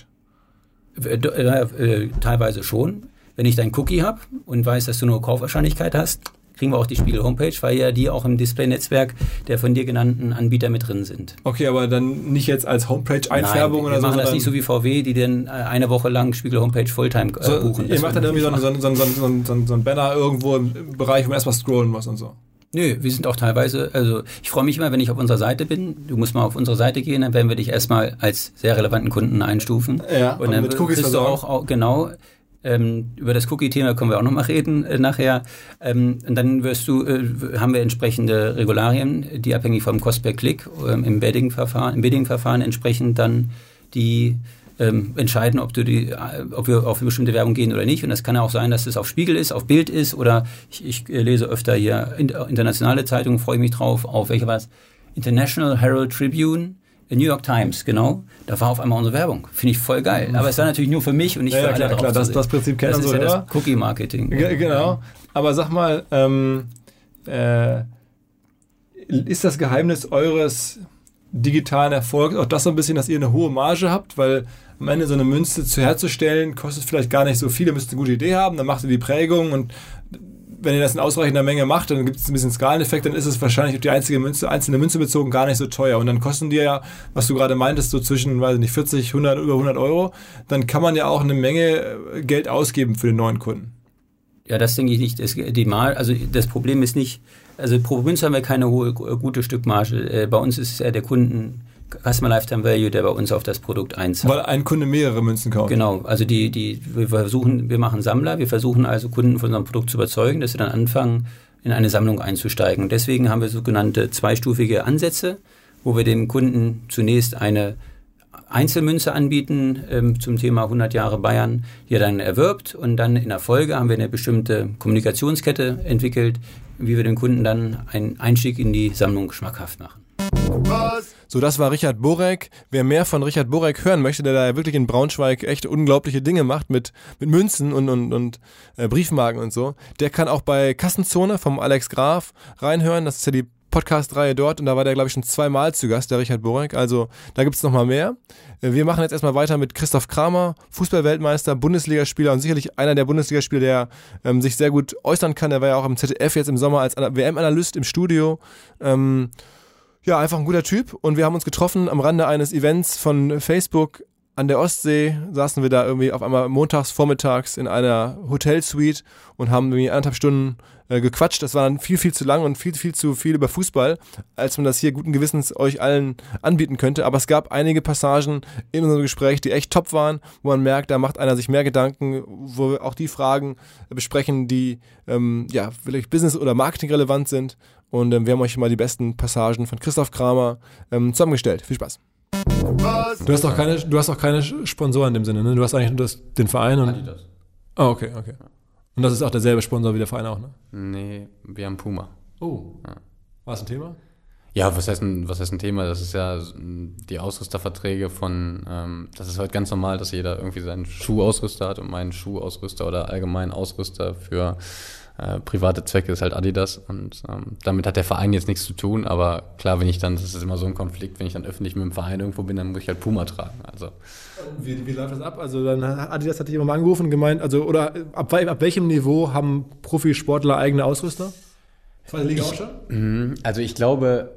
Teilweise schon. Wenn ich dein Cookie habe und weiß, dass du nur Kaufwahrscheinlichkeit hast, kriegen wir auch die Spiegel-Homepage, weil ja die auch im Display-Netzwerk der von dir genannten Anbieter mit drin sind. Okay, aber dann nicht jetzt als Homepage-Einfärbung oder so? Wir machen das nicht so wie VW, die dann eine Woche lang Spiegel-Homepage Fulltime buchen. Ihr macht dann irgendwie so ein Banner irgendwo im Bereich, wo man erstmal scrollen muss und so? Nö, wir sind auch teilweise, also ich freue mich immer, wenn ich auf unserer Seite bin. Du musst mal auf unsere Seite gehen, dann werden wir dich erstmal als sehr relevanten Kunden einstufen. Ja, und dann mit Cookies kriegst du auch genau. Über das Cookie-Thema können wir auch nochmal reden nachher. Und dann haben wir entsprechende Regularien, die abhängig vom Cost per Klick im Bidding-Verfahren entsprechend dann die entscheiden, ob wir auf eine bestimmte Werbung gehen oder nicht. Und das kann ja auch sein, dass es auf Spiegel ist, auf Bild ist oder ich lese öfter hier internationale Zeitungen, freue mich drauf, auf welche was? International Herald Tribune, New York Times, genau. Da war auf einmal unsere Werbung. Finde ich voll geil. Aber es war natürlich nur für mich und nicht für alle klar, das Prinzip kennen unsere Hörer. Das ist ja das Cookie-Marketing. Genau. Aber sag mal, ist das Geheimnis eures digitalen Erfolgs auch das so ein bisschen, dass ihr eine hohe Marge habt? Weil am Ende so eine Münze herzustellen, kostet vielleicht gar nicht so viel. Ihr müsst eine gute Idee haben, dann macht ihr die Prägung und wenn ihr das in ausreichender Menge macht, dann gibt es ein bisschen Skaleneffekt, dann ist es wahrscheinlich auf die einzelne Münze bezogen gar nicht so teuer. Und dann kosten die ja, was du gerade meintest, so zwischen, weiß ich nicht, 40, 100, über 100 Euro. Dann kann man ja auch eine Menge Geld ausgeben für den neuen Kunden. Ja, das denke ich nicht. Also das Problem ist nicht, also pro Münze haben wir keine hohe, gute Stückmarge. Bei uns ist es eher der Kunden Customer Lifetime Value, der bei uns auf das Produkt einzahlt. Weil ein Kunde mehrere Münzen kauft. Genau, also wir machen Sammler, wir versuchen also Kunden von unserem Produkt zu überzeugen, dass sie dann anfangen, in eine Sammlung einzusteigen. Und deswegen haben wir sogenannte zweistufige Ansätze, wo wir dem Kunden zunächst eine Einzelmünze anbieten zum Thema 100 Jahre Bayern, die er dann erwirbt und dann in der Folge haben wir eine bestimmte Kommunikationskette entwickelt, wie wir dem Kunden dann einen Einstieg in die Sammlung schmackhaft machen. So, das war Richard Borek. Wer mehr von Richard Borek hören möchte, der da wirklich in Braunschweig echt unglaubliche Dinge macht mit Münzen und Briefmarken und so, der kann auch bei Kassenzone vom Alex Graf reinhören. Das ist ja die Podcast-Reihe dort und da war der, glaube ich, schon 2-mal zu Gast, der Richard Borek. Also da gibt es noch mal mehr. Wir machen jetzt erstmal weiter mit Christoph Kramer, Fußball-Weltmeister, Bundesligaspieler und sicherlich einer der Bundesligaspieler, der sich sehr gut äußern kann. Der war ja auch im ZDF jetzt im Sommer als WM-Analyst im Studio. Ja, einfach ein guter Typ und wir haben uns getroffen am Rande eines Events von Facebook an der Ostsee, saßen wir da irgendwie auf einmal montags, vormittags in einer Hotelsuite und haben irgendwie 1,5 Stunden gequatscht. Das war dann viel, viel zu lang und viel, viel zu viel über Fußball, als man das hier guten Gewissens euch allen anbieten könnte. Aber es gab einige Passagen in unserem Gespräch, die echt top waren, wo man merkt, da macht einer sich mehr Gedanken, wo wir auch die Fragen besprechen, die vielleicht Business- oder Marketing relevant sind. Und wir haben euch mal die besten Passagen von Christoph Kramer zusammengestellt. Viel Spaß. Du hast auch keine Sponsoren in dem Sinne, ne? Du hast eigentlich nur den Verein und... Adidas. Oh, okay. Und das ist auch derselbe Sponsor wie der Verein auch, ne? Nee, wir haben Puma. Oh. Ja. War es ein Thema? Ja, was heißt ein Thema? Das ist ja die Ausrüsterverträge von, das ist heute ganz normal, dass jeder irgendwie seinen Schuhausrüster hat und mein Schuhausrüster oder allgemein Ausrüster für private Zwecke ist halt Adidas und damit hat der Verein jetzt nichts zu tun, aber klar, das ist immer so ein Konflikt, wenn ich dann öffentlich mit dem Verein irgendwo bin, dann muss ich halt Puma tragen, also. Wie läuft das ab? Also dann Adidas hat dich immer mal angerufen und gemeint, also oder ab welchem Niveau haben Profisportler eigene Ausrüster? Zweite Liga auch schon? Also ich glaube,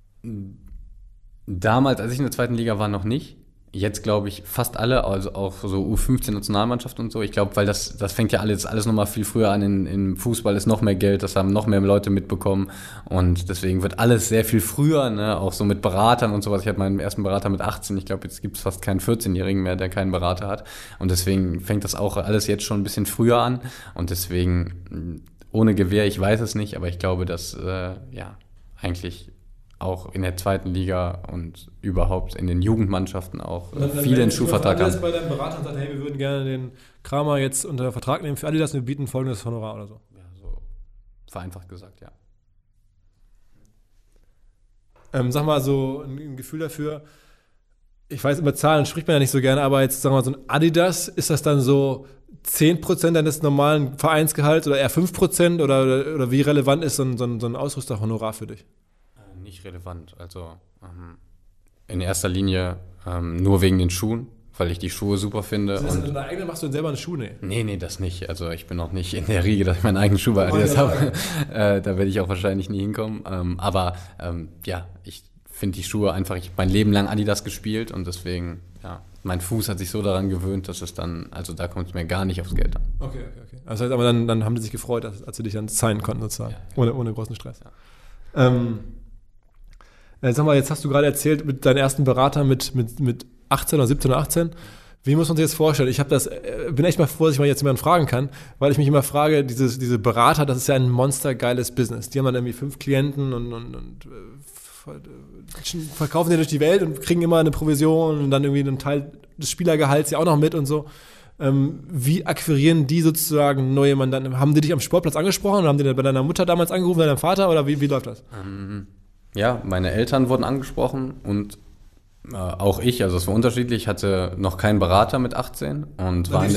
damals, als ich in der zweiten Liga war, noch nicht. Jetzt glaube ich fast alle, also auch so U15-Nationalmannschaft und so. Ich glaube, weil das fängt ja alles nochmal viel früher an. Im Fußball ist noch mehr Geld, das haben noch mehr Leute mitbekommen. Und deswegen wird alles sehr viel früher, ne? Auch so mit Beratern und sowas. Ich hatte meinen ersten Berater mit 18. Ich glaube, jetzt gibt es fast keinen 14-Jährigen mehr, der keinen Berater hat. Und deswegen fängt das auch alles jetzt schon ein bisschen früher an. Und deswegen, ohne Gewehr, ich weiß es nicht, aber ich glaube, dass eigentlich auch in der zweiten Liga und überhaupt in den Jugendmannschaften auch viele einen Schuhvertrag haben. Wenn bei deinem Berater und sagt, hey, wir würden gerne den Kramer jetzt unter Vertrag nehmen für Adidas und wir bieten folgendes Honorar oder so. Ja, so vereinfacht gesagt, ja. Sag mal, so ein Gefühl dafür, ich weiß, über Zahlen spricht man ja nicht so gerne, aber jetzt sagen wir mal, so ein Adidas, ist das dann so 10% deines normalen Vereinsgehalts oder eher 5% oder wie relevant ist so ein Ausrüsterhonorar für dich? Nicht relevant, also in erster Linie nur wegen den Schuhen, weil ich die Schuhe super finde. Das heißt, deine eigene machst du denn selber eine Schuhe? Nee, das nicht. Also ich bin noch nicht in der Riege, dass ich meinen eigenen Schuh bei Adidas habe. Da werde ich auch wahrscheinlich nie hinkommen. Aber ich finde die Schuhe einfach, ich habe mein Leben lang Adidas gespielt und deswegen, mein Fuß hat sich so daran gewöhnt, dass es dann, also da kommt es mir gar nicht aufs Geld an. Okay. Also das heißt, aber dann haben die sich gefreut, als sie dich dann signen konnten sozusagen, ohne großen Stress. Ja. Sag mal, jetzt hast du gerade erzählt, mit deinem ersten Berater mit 18 oder 17 oder 18. Wie muss man sich das vorstellen? Ich bin echt mal froh, dass ich mal jetzt jemanden fragen kann, weil ich mich immer frage, diese Berater, das ist ja ein monstergeiles Business. Die haben dann irgendwie 5 Klienten und verkaufen die durch die Welt und kriegen immer eine Provision und dann irgendwie einen Teil des Spielergehalts ja auch noch mit und so. Wie akquirieren die sozusagen neue Mandanten? Haben die dich am Sportplatz angesprochen oder haben die bei deiner Mutter damals angerufen, bei deinem Vater oder wie läuft das? Ja, meine Eltern wurden angesprochen und auch ich, also es war unterschiedlich, hatte noch keinen Berater mit 18 und war in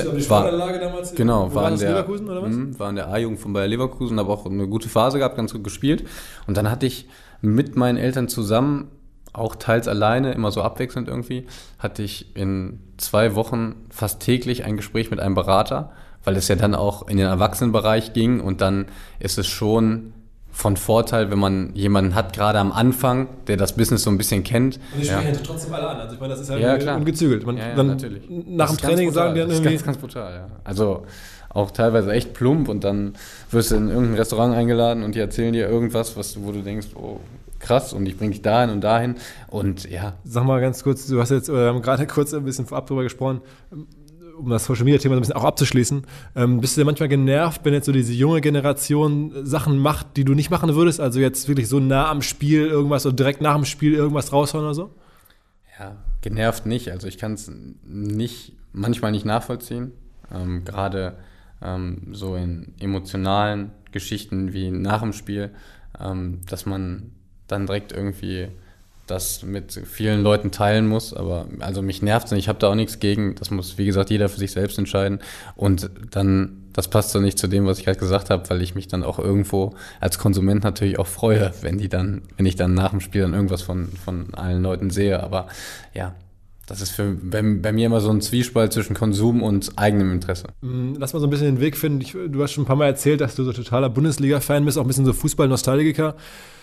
Leverkusen oder was? War in der A-Jugend von Bayer Leverkusen, habe auch eine gute Phase gehabt, ganz gut gespielt und dann hatte ich mit meinen Eltern zusammen, auch teils alleine, immer so abwechselnd irgendwie, hatte ich in 2 Wochen fast täglich ein Gespräch mit einem Berater, weil es ja dann auch in den Erwachsenenbereich ging und dann ist es schon von Vorteil, wenn man jemanden hat, gerade am Anfang, der das Business so ein bisschen kennt. Und die sprechen trotzdem alle an. Also ich meine, das ist ja ungezügelt. Natürlich. Nach dem Training sagen die dann irgendwie... Das ist ganz brutal, ja. Also auch teilweise echt plump und dann wirst du in irgendein Restaurant eingeladen und die erzählen dir irgendwas, wo du denkst, oh, krass, und ich bringe dich dahin und dahin und ja. Sag mal ganz kurz, wir haben gerade kurz ein bisschen vorab drüber gesprochen, um das Social-Media-Thema so ein bisschen auch abzuschließen, bist du denn manchmal genervt, wenn jetzt so diese junge Generation Sachen macht, die du nicht machen würdest? Also jetzt wirklich so nah am Spiel irgendwas oder direkt nach dem Spiel irgendwas raushauen oder so? Ja, genervt nicht. Also ich kann es manchmal nicht nachvollziehen. Gerade so in emotionalen Geschichten wie nach dem Spiel, dass man dann direkt irgendwie das mit vielen Leuten teilen muss, aber also mich nervt es nicht, ich habe da auch nichts gegen, das muss, wie gesagt, jeder für sich selbst entscheiden und dann, das passt so nicht zu dem, was ich gerade gesagt habe, weil ich mich dann auch irgendwo als Konsument natürlich auch freue, wenn ich dann nach dem Spiel dann irgendwas von allen Leuten sehe, aber ja, das ist bei mir immer so ein Zwiespalt zwischen Konsum und eigenem Interesse. Lass mal so ein bisschen den Weg finden, du hast schon ein paar Mal erzählt, dass du so totaler Bundesliga-Fan bist, auch ein bisschen so Fußball-Nostalgiker.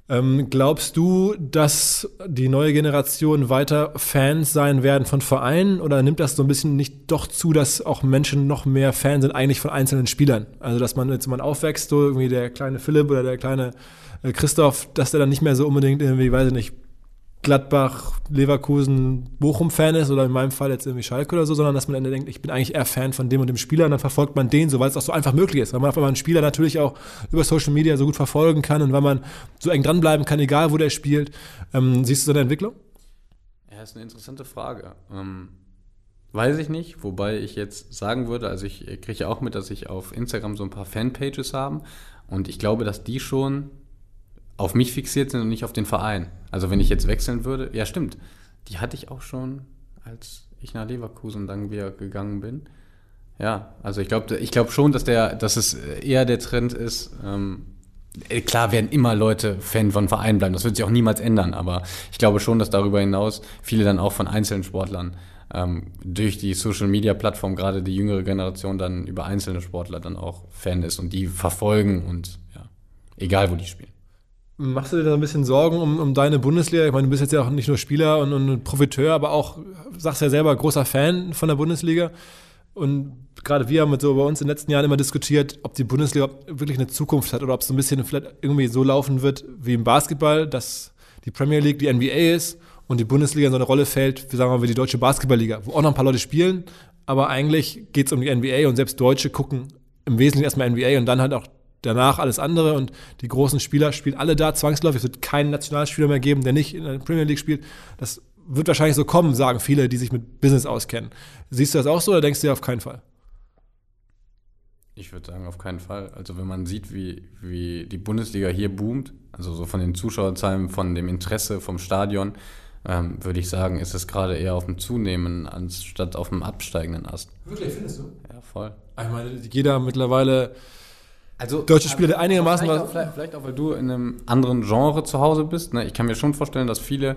Glaubst du, dass die neue Generation weiter Fans sein werden von Vereinen oder nimmt das so ein bisschen nicht doch zu, dass auch Menschen noch mehr Fans sind eigentlich von einzelnen Spielern? Also dass man jetzt mal aufwächst, so irgendwie der kleine Philipp oder der kleine Christoph, dass der dann nicht mehr so unbedingt irgendwie, weiß ich nicht, Gladbach, Leverkusen, Bochum-Fan ist oder in meinem Fall jetzt irgendwie Schalke oder so, sondern dass man dann denkt, ich bin eigentlich eher Fan von dem und dem Spieler und dann verfolgt man den so, weil es auch so einfach möglich ist, weil man auf einmal einen Spieler natürlich auch über Social Media so gut verfolgen kann und weil man so eng dranbleiben kann, egal wo der spielt. Siehst du so eine Entwicklung? Ja, ist eine interessante Frage. Weiß ich nicht, wobei ich jetzt sagen würde, also ich kriege ja auch mit, dass ich auf Instagram so ein paar Fanpages habe und ich glaube, dass die schon auf mich fixiert sind und nicht auf den Verein. Also wenn ich jetzt wechseln würde, ja stimmt, die hatte ich auch schon, als ich nach Leverkusen dann wieder gegangen bin. Ja, also ich glaube schon, dass es eher der Trend ist. Klar werden immer Leute Fan von Vereinen bleiben, das wird sich auch niemals ändern, aber ich glaube schon, dass darüber hinaus viele dann auch von einzelnen Sportlern durch die Social-Media-Plattform, gerade die jüngere Generation, dann über einzelne Sportler dann auch Fan ist und die verfolgen und ja, egal wo die spielen. Machst du dir da ein bisschen Sorgen um deine Bundesliga? Ich meine, du bist jetzt ja auch nicht nur Spieler und Profiteur, aber auch, sagst ja selber, großer Fan von der Bundesliga. Und gerade wir haben so bei uns in den letzten Jahren immer diskutiert, ob die Bundesliga wirklich eine Zukunft hat oder ob es so ein bisschen vielleicht irgendwie so laufen wird wie im Basketball, dass die Premier League die NBA ist und die Bundesliga in so eine Rolle fällt, wie sagen wir, wie die deutsche Basketballliga, wo auch noch ein paar Leute spielen, aber eigentlich geht es um die NBA und selbst Deutsche gucken im Wesentlichen erstmal NBA und dann halt auch danach alles andere und die großen Spieler spielen alle da zwangsläufig. Es wird keinen Nationalspieler mehr geben, der nicht in der Premier League spielt. Das wird wahrscheinlich so kommen, sagen viele, die sich mit Business auskennen. Siehst du das auch so oder denkst du dir auf keinen Fall? Ich würde sagen, auf keinen Fall. Also wenn man sieht, wie die Bundesliga hier boomt, also so von den Zuschauerzahlen, von dem Interesse vom Stadion, würde ich sagen, ist es gerade eher auf dem Zunehmen anstatt auf dem absteigenden Ast. Wirklich, findest du? Ja, voll. Ich meine, jeder mittlerweile deutsche Spieler, der einigermaßen vielleicht auch, weil du in einem anderen Genre zu Hause bist. Ne? Ich kann mir schon vorstellen, dass viele,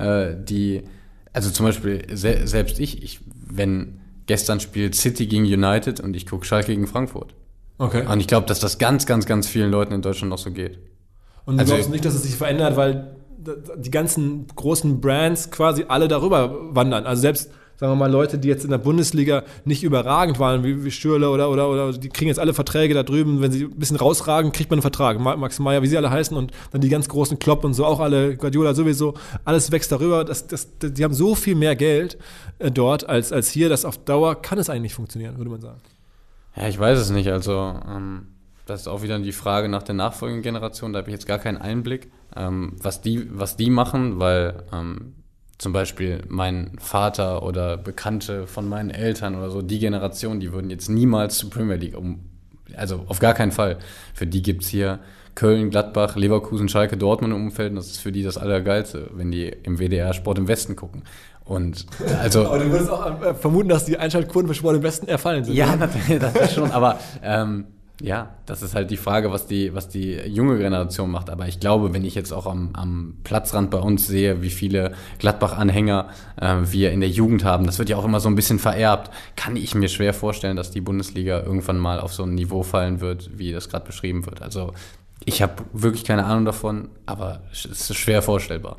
also zum Beispiel selbst wenn gestern spielt City gegen United und ich gucke Schalke gegen Frankfurt. Okay. Und ich glaube, dass das ganz, ganz, ganz vielen Leuten in Deutschland noch so geht. Und du glaubst nicht, dass es sich verändert, weil die ganzen großen Brands quasi alle darüber wandern. Also selbst, sagen wir mal, Leute, die jetzt in der Bundesliga nicht überragend waren, wie Schürrle oder die kriegen jetzt alle Verträge da drüben. Wenn sie ein bisschen rausragen, kriegt man einen Vertrag. Max Meyer, wie sie alle heißen und dann die ganz großen Klopp und so, auch alle, Guardiola sowieso, alles wächst darüber. Die haben so viel mehr Geld dort als hier, dass auf Dauer kann es eigentlich nicht funktionieren, würde man sagen. Ja, ich weiß es nicht. Also das ist auch wieder die Frage nach der nachfolgenden Generation. Da habe ich jetzt gar keinen Einblick, was die machen, weil zum Beispiel mein Vater oder Bekannte von meinen Eltern oder so, die Generation, die würden jetzt niemals zur Premier League also auf gar keinen Fall. Für die gibt's hier Köln, Gladbach, Leverkusen, Schalke, Dortmund im Umfeld und das ist für die das Allergeilste, wenn die im WDR Sport im Westen gucken. Und also aber du würdest auch vermuten, dass die Einschaltquoten für Sport im Westen erfallen sind. Ja, natürlich, das ist schon, aber ja, das ist halt die Frage, was die junge Generation macht. Aber ich glaube, wenn ich jetzt auch am Platzrand bei uns sehe, wie viele Gladbach-Anhänger wir in der Jugend haben, das wird ja auch immer so ein bisschen vererbt, kann ich mir schwer vorstellen, dass die Bundesliga irgendwann mal auf so ein Niveau fallen wird, wie das gerade beschrieben wird. Also ich habe wirklich keine Ahnung davon, aber es ist schwer vorstellbar.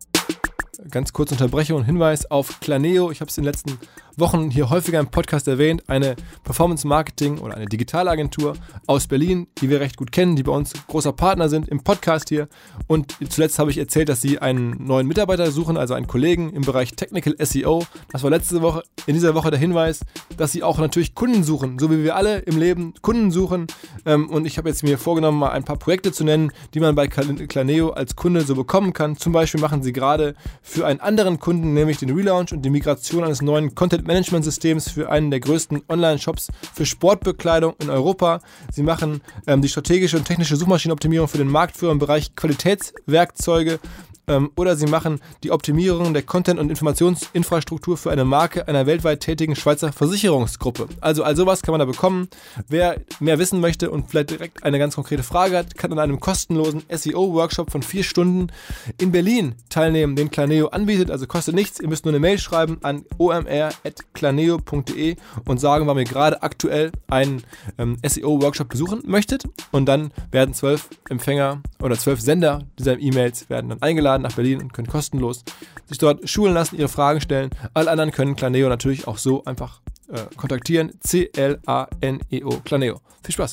Ganz kurze Unterbrechung und Hinweis auf Planeo. Ich habe es in den letzten Wochen hier häufiger im Podcast erwähnt. Eine Performance-Marketing- oder eine Digitalagentur aus Berlin, die wir recht gut kennen, die bei uns großer Partner sind im Podcast hier. Und zuletzt habe ich erzählt, dass sie einen neuen Mitarbeiter suchen, also einen Kollegen im Bereich Technical SEO. Das war letzte Woche, in dieser Woche der Hinweis, dass sie auch natürlich Kunden suchen, so wie wir alle im Leben Kunden suchen. Und ich habe jetzt mir vorgenommen, mal ein paar Projekte zu nennen, die man bei Planeo als Kunde so bekommen kann. Zum Beispiel machen sie gerade für einen anderen Kunden, nämlich den Relaunch und die Migration eines neuen Content-Management-Systems für einen der größten Online-Shops für Sportbekleidung in Europa. Sie machen die strategische und technische Suchmaschinenoptimierung für den Marktführer im Bereich Qualitätswerkzeuge oder sie machen die Optimierung der Content- und Informationsinfrastruktur für eine Marke einer weltweit tätigen Schweizer Versicherungsgruppe. Also all sowas kann man da bekommen. Wer mehr wissen möchte und vielleicht direkt eine ganz konkrete Frage hat, kann an einem kostenlosen SEO-Workshop von 4 Stunden in Berlin teilnehmen, den Planeo anbietet. Also kostet nichts. Ihr müsst nur eine Mail schreiben an omr@planeo.de und sagen, warum ihr gerade aktuell einen SEO-Workshop besuchen möchtet. Und dann werden 12 Empfänger oder 12 Sender dieser E-Mails werden dann eingeladen nach Berlin und können kostenlos sich dort schulen lassen, ihre Fragen stellen. Alle anderen können Planeo natürlich auch so einfach kontaktieren. C-L-A-N-E-O. Planeo. Viel Spaß.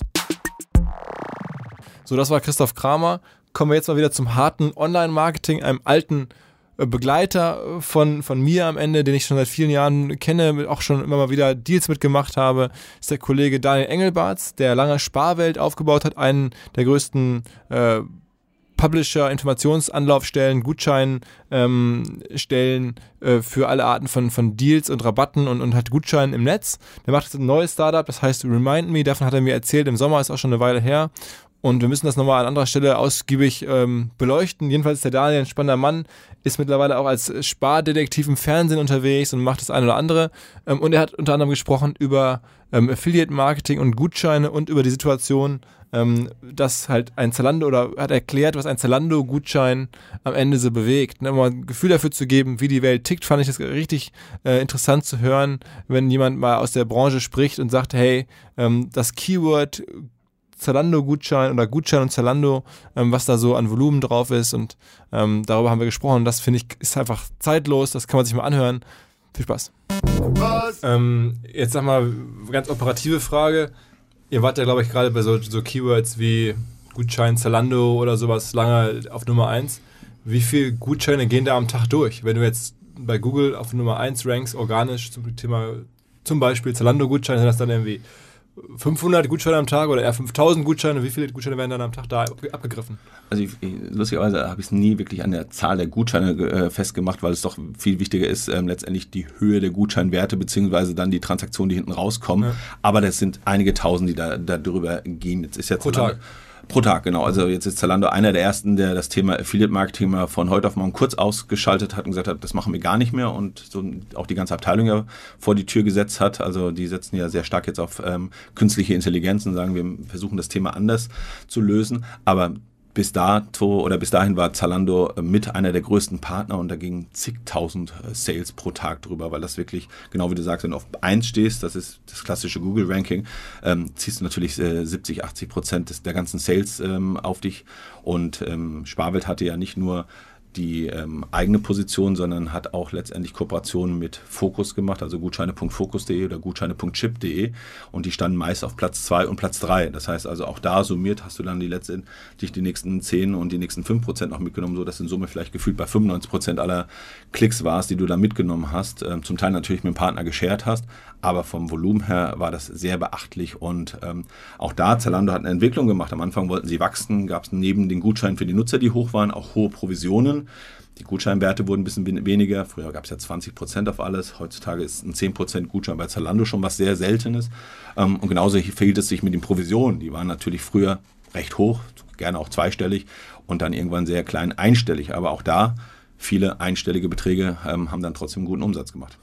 So, das war Christoph Kramer. Kommen wir jetzt mal wieder zum harten Online-Marketing, einem alten Begleiter von mir am Ende, den ich schon seit vielen Jahren kenne, auch schon immer mal wieder Deals mitgemacht habe, ist der Kollege Daniel Engelbarts, der lange Sparwelt aufgebaut hat, einen der größten Publisher, Informationsanlaufstellen, Gutscheinstellen für alle Arten von Deals und Rabatten und hat Gutscheine im Netz. Der macht jetzt ein neues Startup, das heißt Remind Me, davon hat er mir erzählt, im Sommer, ist auch schon eine Weile her. Und wir müssen das nochmal an anderer Stelle ausgiebig beleuchten. Jedenfalls ist der Daniel ein spannender Mann, ist mittlerweile auch als Spardetektiv im Fernsehen unterwegs und macht das eine oder andere. Und er hat unter anderem gesprochen über Affiliate-Marketing und Gutscheine und über die Situation, dass halt ein Zalando, oder hat erklärt, was ein Zalando-Gutschein am Ende so bewegt. Um mal ein Gefühl dafür zu geben, wie die Welt tickt, fand ich das richtig interessant zu hören, wenn jemand mal aus der Branche spricht und sagt, hey, das Keyword Zalando-Gutschein oder Gutschein und Zalando, was da so an Volumen drauf ist, und darüber haben wir gesprochen. Das finde ich ist einfach zeitlos, das kann man sich mal anhören. Viel Spaß. Jetzt sag mal, ganz operative Frage. Ihr wart ja, glaube ich, gerade bei so Keywords wie Gutschein, Zalando oder sowas lange auf Nummer 1. Wie viele Gutscheine gehen da am Tag durch? Wenn du jetzt bei Google auf Nummer 1 rankst, organisch zum Thema, zum Beispiel Zalando-Gutscheine, sind das dann irgendwie 500 Gutscheine am Tag oder eher 5000 Gutscheine? Wie viele Gutscheine werden dann am Tag da abgegriffen? Also lustigerweise habe ich es nie wirklich an der Zahl der Gutscheine festgemacht, weil es doch viel wichtiger ist, letztendlich die Höhe der Gutscheinwerte beziehungsweise dann die Transaktionen, die hinten rauskommen. Ja. Aber das sind einige Tausend, die da drüber gehen. Jetzt ist ja pro Tag. Pro Tag, genau. Also jetzt ist Zalando einer der ersten, der das Thema Affiliate-Marketing mal von heute auf morgen kurz ausgeschaltet hat und gesagt hat, das machen wir gar nicht mehr, und so auch die ganze Abteilung ja vor die Tür gesetzt hat. Also die setzen ja sehr stark jetzt auf künstliche Intelligenz und sagen, wir versuchen das Thema anders zu lösen. Aber bis dahin war Zalando mit einer der größten Partner, und da gingen zigtausend Sales pro Tag drüber, weil das wirklich, genau wie du sagst, wenn du auf 1 stehst, das ist das klassische Google-Ranking, ziehst du natürlich 70-80% der ganzen Sales auf dich, und Sparwelt hatte ja nicht nur die eigene Position, sondern hat auch letztendlich Kooperationen mit Focus gemacht, also gutscheine.focus.de oder gutscheine.chip.de, und die standen meist auf Platz 2 und Platz 3. Das heißt also, auch da summiert hast du dann letztendlich die nächsten 10 und die nächsten 5% noch mitgenommen, so dass in Summe vielleicht gefühlt bei 95% aller Klicks warst, die du da mitgenommen hast, zum Teil natürlich mit dem Partner geshared hast, aber vom Volumen her war das sehr beachtlich, und auch da, Zalando hat eine Entwicklung gemacht. Am Anfang wollten sie wachsen, gab es neben den Gutscheinen für die Nutzer, die hoch waren, auch hohe Provisionen. Die Gutscheinwerte wurden ein bisschen weniger. Früher gab es ja 20% auf alles. Heutzutage ist ein 10% Gutschein bei Zalando schon was sehr Seltenes. Und genauso verhielt es sich mit den Provisionen. Die waren natürlich früher recht hoch, gerne auch zweistellig, und dann irgendwann sehr klein einstellig. Aber auch da, viele einstellige Beträge haben dann trotzdem einen guten Umsatz gemacht.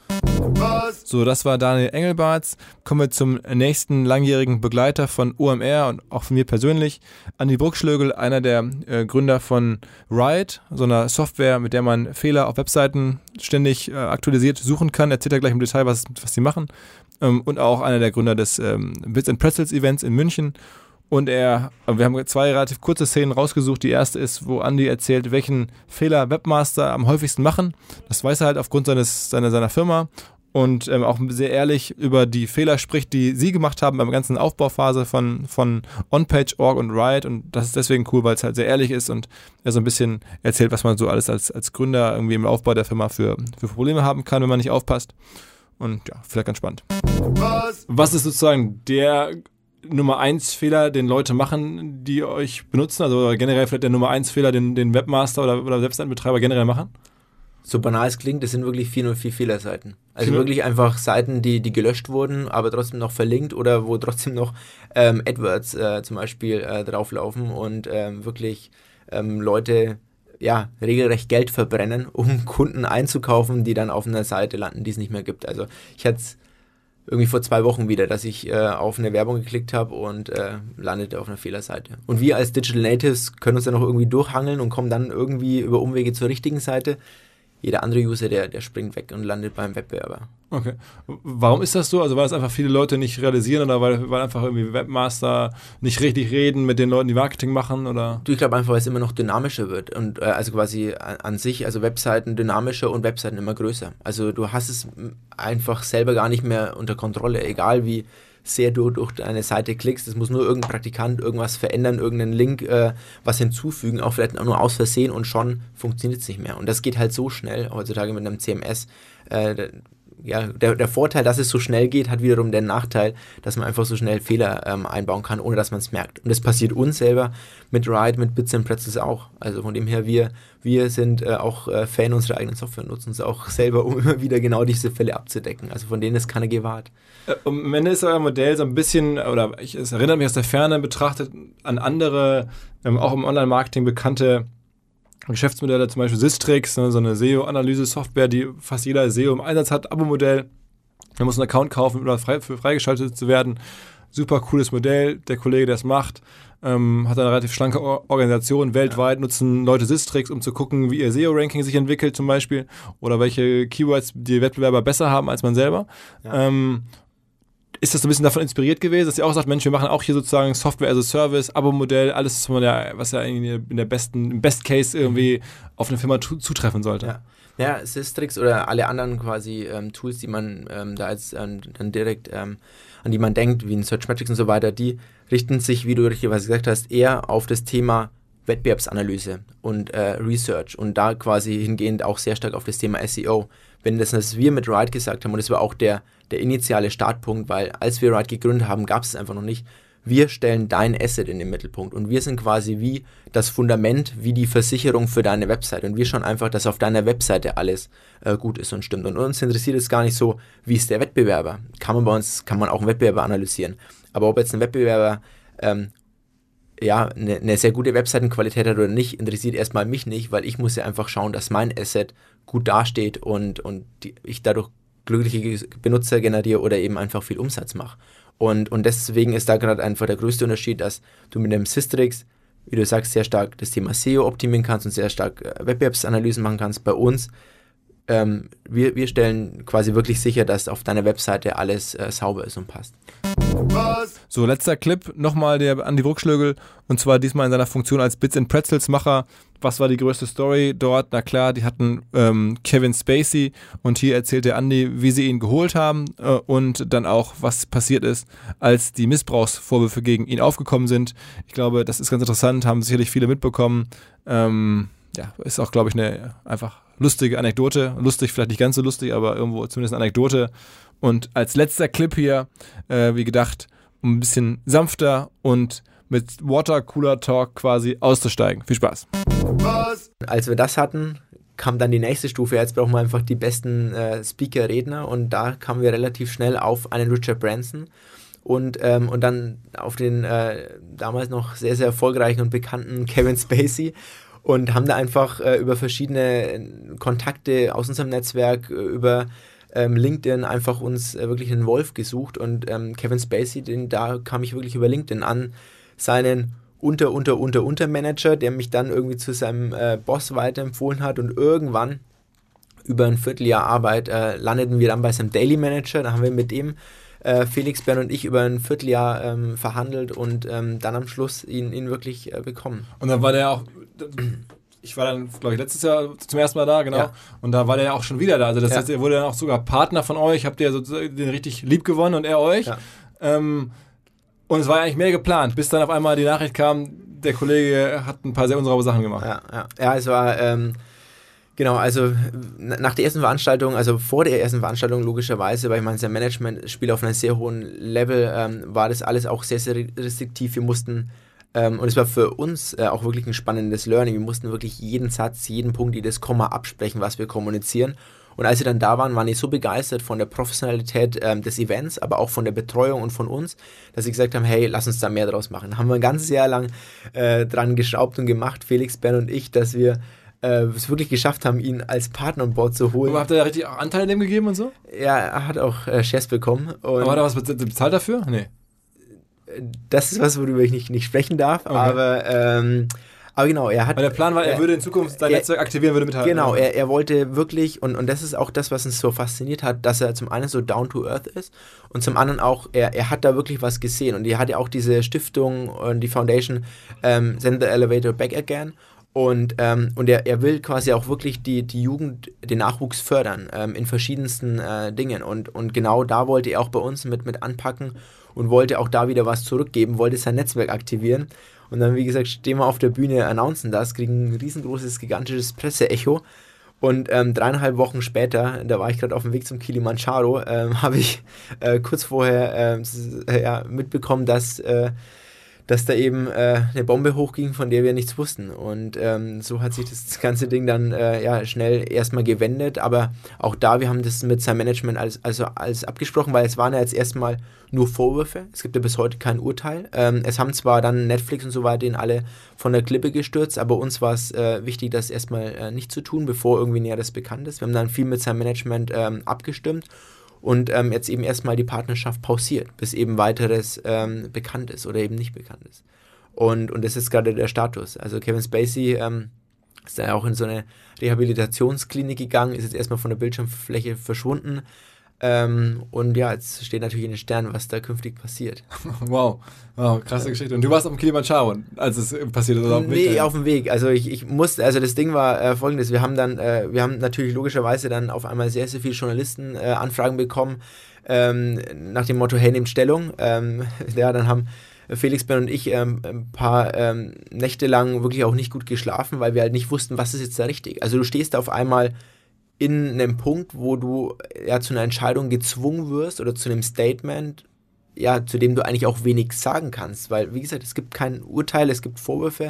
So, das war Daniel Engelbarts. Kommen wir zum nächsten langjährigen Begleiter von OMR und auch von mir persönlich. Andi Bruckschlögel, einer der Gründer von Riot, so einer Software, mit der man Fehler auf Webseiten ständig aktualisiert suchen kann. Erzählt er gleich im Detail, was sie machen. Und auch einer der Gründer des Bits and Pretzels Events in München. Und wir haben 2 relativ kurze Szenen rausgesucht. Die erste ist, wo Andi erzählt, welchen Fehler Webmaster am häufigsten machen. Das weiß er halt aufgrund seiner Firma. Und auch sehr ehrlich über die Fehler spricht, die sie gemacht haben beim ganzen Aufbauphase von OnPage, Org und Riot. Und das ist deswegen cool, weil es halt sehr ehrlich ist und er so ein bisschen erzählt, was man so alles als Gründer irgendwie im Aufbau der Firma für Probleme haben kann, wenn man nicht aufpasst. Und ja, vielleicht ganz spannend. Was ist sozusagen der Nummer 1 Fehler, den Leute machen, die euch benutzen? Also generell vielleicht der Nummer 1 Fehler, den Webmaster oder Webseitenbetreiber generell machen? So banal es klingt, das sind wirklich 404 Fehlerseiten. Also wirklich einfach Seiten, die gelöscht wurden, aber trotzdem noch verlinkt, oder wo trotzdem noch AdWords zum Beispiel drauflaufen und wirklich Leute regelrecht Geld verbrennen, um Kunden einzukaufen, die dann auf einer Seite landen, die es nicht mehr gibt. Also ich hatte es irgendwie vor 2 Wochen wieder, dass ich auf eine Werbung geklickt habe und landete auf einer Fehlerseite. Und wir als Digital Natives können uns dann noch irgendwie durchhangeln und kommen dann irgendwie über Umwege zur richtigen Seite. Jeder andere User, der springt weg und landet beim Wettbewerber. Okay. Warum ist das so? Also weil das einfach viele Leute nicht realisieren oder weil einfach irgendwie Webmaster nicht richtig reden mit den Leuten, die Marketing machen? Oder? Ich glaube einfach, weil es immer noch dynamischer wird und also quasi an sich, also Webseiten dynamischer und Webseiten immer größer. Also du hast es einfach selber gar nicht mehr unter Kontrolle, egal wie sehr du durch deine Seite klickst. Es muss nur irgendein Praktikant irgendwas verändern, irgendeinen Link was hinzufügen, auch vielleicht auch nur aus Versehen und schon funktioniert es nicht mehr. Und das geht halt so schnell, heutzutage mit einem CMS. Der Vorteil, dass es so schnell geht, hat wiederum den Nachteil, dass man einfach so schnell Fehler einbauen kann, ohne dass man es merkt. Und das passiert uns selber mit Ride, mit Bits and Pretzels auch. Also von dem her, wir sind auch Fan unserer eigenen Software und nutzen es auch selber, um immer wieder genau diese Fälle abzudecken. Also von denen ist keiner gewahrt. Am Ende ist euer Modell so ein bisschen, es erinnert mich aus der Ferne betrachtet an andere, auch im Online-Marketing bekannte Geschäftsmodelle, zum Beispiel Sistrix, so eine SEO-Analyse-Software, die fast jeder SEO im Einsatz hat, Abo-Modell. Man muss einen Account kaufen, um freigeschaltet zu werden. Super cooles Modell. Der Kollege, der es macht, hat eine relativ schlanke Organisation. Weltweit nutzen Leute Sistrix, um zu gucken, wie ihr SEO-Ranking sich entwickelt zum Beispiel oder welche Keywords die Wettbewerber besser haben als man selber. Ja. Ist das so ein bisschen davon inspiriert gewesen, dass ihr auch sagt, Mensch, wir machen auch hier sozusagen Software as a Service, Abo-Modell, alles, was ja im Best Case irgendwie auf eine Firma zutreffen sollte? Ja, Sistrix oder alle anderen quasi Tools, die man da jetzt dann direkt an die man denkt, wie ein Searchmetrics und so weiter, die richten sich, wie du richtigerweise gesagt hast, eher auf das Thema Wettbewerbsanalyse und Research und da quasi hingehend auch sehr stark auf das Thema SEO. Wenn das, was wir mit Ride gesagt haben, und das war auch der initiale Startpunkt, weil als wir Ride gegründet haben, gab es einfach noch nicht. Wir stellen dein Asset in den Mittelpunkt und wir sind quasi wie das Fundament, wie die Versicherung für deine Website und wir schauen einfach, dass auf deiner Webseite alles gut ist und stimmt und uns interessiert es gar nicht so, wie ist der Wettbewerber. Kann man auch einen Wettbewerber analysieren, aber ob jetzt ein Wettbewerber eine sehr gute Webseitenqualität hat oder nicht, interessiert erstmal mich nicht, weil ich muss ja einfach schauen, dass mein Asset gut dasteht und ich dadurch glückliche Benutzer generiere oder eben einfach viel Umsatz mache. Und deswegen ist da gerade einfach der größte Unterschied, dass du mit dem Sistrix, wie du sagst, sehr stark das Thema SEO optimieren kannst und sehr stark Wettbewerbsanalysen machen kannst. Bei uns, wir stellen quasi wirklich sicher, dass auf deiner Webseite alles sauber ist und passt. So, letzter Clip, nochmal der Andi Bruckschlögl und zwar diesmal in seiner Funktion als Bits and Pretzels Macher. Was war die größte Story dort? Na klar, die hatten Kevin Spacey und hier erzählt der Andi, wie sie ihn geholt haben und dann auch, was passiert ist, als die Missbrauchsvorwürfe gegen ihn aufgekommen sind. Ich glaube, das ist ganz interessant, haben sicherlich viele mitbekommen. Ist auch, glaube ich, eine einfach lustige Anekdote. Lustig, vielleicht nicht ganz so lustig, aber irgendwo zumindest eine Anekdote. Und als letzter Clip hier, wie gedacht, um ein bisschen sanfter und mit Watercooler-Talk quasi auszusteigen. Viel Spaß. Als wir das hatten, kam dann die nächste Stufe. Jetzt brauchen wir einfach die besten Speaker, Redner und da kamen wir relativ schnell auf einen Richard Branson und dann auf den damals noch sehr, sehr erfolgreichen und bekannten Kevin Spacey und haben da einfach über verschiedene Kontakte aus unserem Netzwerk, über LinkedIn einfach uns wirklich einen Wolf gesucht und Kevin Spacey, da kam ich wirklich über LinkedIn an, seinen Untermanager, der mich dann irgendwie zu seinem Boss weiterempfohlen hat und irgendwann über ein Vierteljahr Arbeit landeten wir dann bei seinem Daily Manager, da haben wir mit ihm Felix, Bern und ich über ein Vierteljahr verhandelt und dann am Schluss ihn wirklich bekommen. Und dann war der auch, ich war dann, glaube ich, letztes Jahr zum ersten Mal da, genau, ja. Und da war der ja auch schon wieder da, also das heißt, er wurde dann auch sogar Partner von euch, habt ihr sozusagen den richtig lieb gewonnen und er euch. Ja. Und es war eigentlich mehr geplant, bis dann auf einmal die Nachricht kam, der Kollege hat ein paar sehr unsaubere Sachen gemacht. Ja, es war, genau, also nach der ersten Veranstaltung, also vor der ersten Veranstaltung logischerweise, weil ich meine, sein Management spielt auf einem sehr hohen Level, war das alles auch sehr, sehr restriktiv. Wir mussten, und es war für uns auch wirklich ein spannendes Learning, wir mussten wirklich jeden Satz, jeden Punkt, jedes Komma absprechen, was wir kommunizieren. Und als sie dann da waren die so begeistert von der Professionalität des Events, aber auch von der Betreuung und von uns, dass sie gesagt haben, hey, lass uns da mehr draus machen. Da haben wir ein ganzes Jahr lang dran geschraubt und gemacht, Felix, Ben und ich, dass wir es wirklich geschafft haben, ihn als Partner an Bord zu holen. Aber habt ihr da richtig Anteil an dem gegeben und so? Ja, er hat auch Shares bekommen. Und aber hat er was bezahlt dafür? Nee. Das ist was, worüber ich nicht sprechen darf, okay. Aber genau, er hat... Weil der Plan war, er würde in Zukunft sein Netzwerk aktivieren, würde mithalten. Genau, er wollte wirklich, und das ist auch das, was uns so fasziniert hat, dass er zum einen so down to earth ist und zum anderen auch, er hat da wirklich was gesehen und er hatte auch diese Stiftung und die Foundation Send the Elevator Back Again und er will quasi auch wirklich die Jugend, den Nachwuchs fördern in verschiedensten Dingen und genau da wollte er auch bei uns mit anpacken und wollte auch da wieder was zurückgeben, wollte sein Netzwerk aktivieren. Und dann, wie gesagt, stehen wir auf der Bühne, announcen das, kriegen ein riesengroßes, gigantisches Presseecho. Und 3,5 Wochen später, da war ich gerade auf dem Weg zum Kilimanjaro, habe ich kurz vorher mitbekommen, dass da eben eine Bombe hochging, von der wir nichts wussten. Und so hat sich das ganze Ding dann schnell erstmal gewendet. Aber auch da, wir haben das mit seinem Management alles abgesprochen, weil es waren ja jetzt erstmal nur Vorwürfe. Es gibt ja bis heute kein Urteil. Es haben zwar dann Netflix und so weiter den alle von der Klippe gestürzt, aber uns war es wichtig, das erstmal nicht zu tun, bevor irgendwie Näheres bekannt ist. Wir haben dann viel mit seinem Management abgestimmt. Und jetzt eben erstmal die Partnerschaft pausiert, bis eben weiteres bekannt ist oder eben nicht bekannt ist. Und das ist gerade der Status. Also Kevin Spacey ist dann auch in so eine Rehabilitationsklinik gegangen, ist jetzt erstmal von der Bildschirmfläche verschwunden. Und ja, jetzt steht natürlich in den Sternen, was da künftig passiert. Wow, krasse Geschichte. Und du warst auf dem Kilimanjaro, als es passiert ist? Nee, auf dem Weg. Also ich musste, also das Ding war folgendes, wir haben natürlich logischerweise dann auf einmal sehr, sehr viele Journalisten-Anfragen bekommen, nach dem Motto, hey, nehmt Stellung. Dann haben Felix, Ben und ich ein paar Nächte lang wirklich auch nicht gut geschlafen, weil wir halt nicht wussten, was ist jetzt da richtig. Also du stehst da auf einmal in einem Punkt, wo du ja zu einer Entscheidung gezwungen wirst oder zu einem Statement, ja, zu dem du eigentlich auch wenig sagen kannst, weil, wie gesagt, es gibt kein Urteil, es gibt Vorwürfe.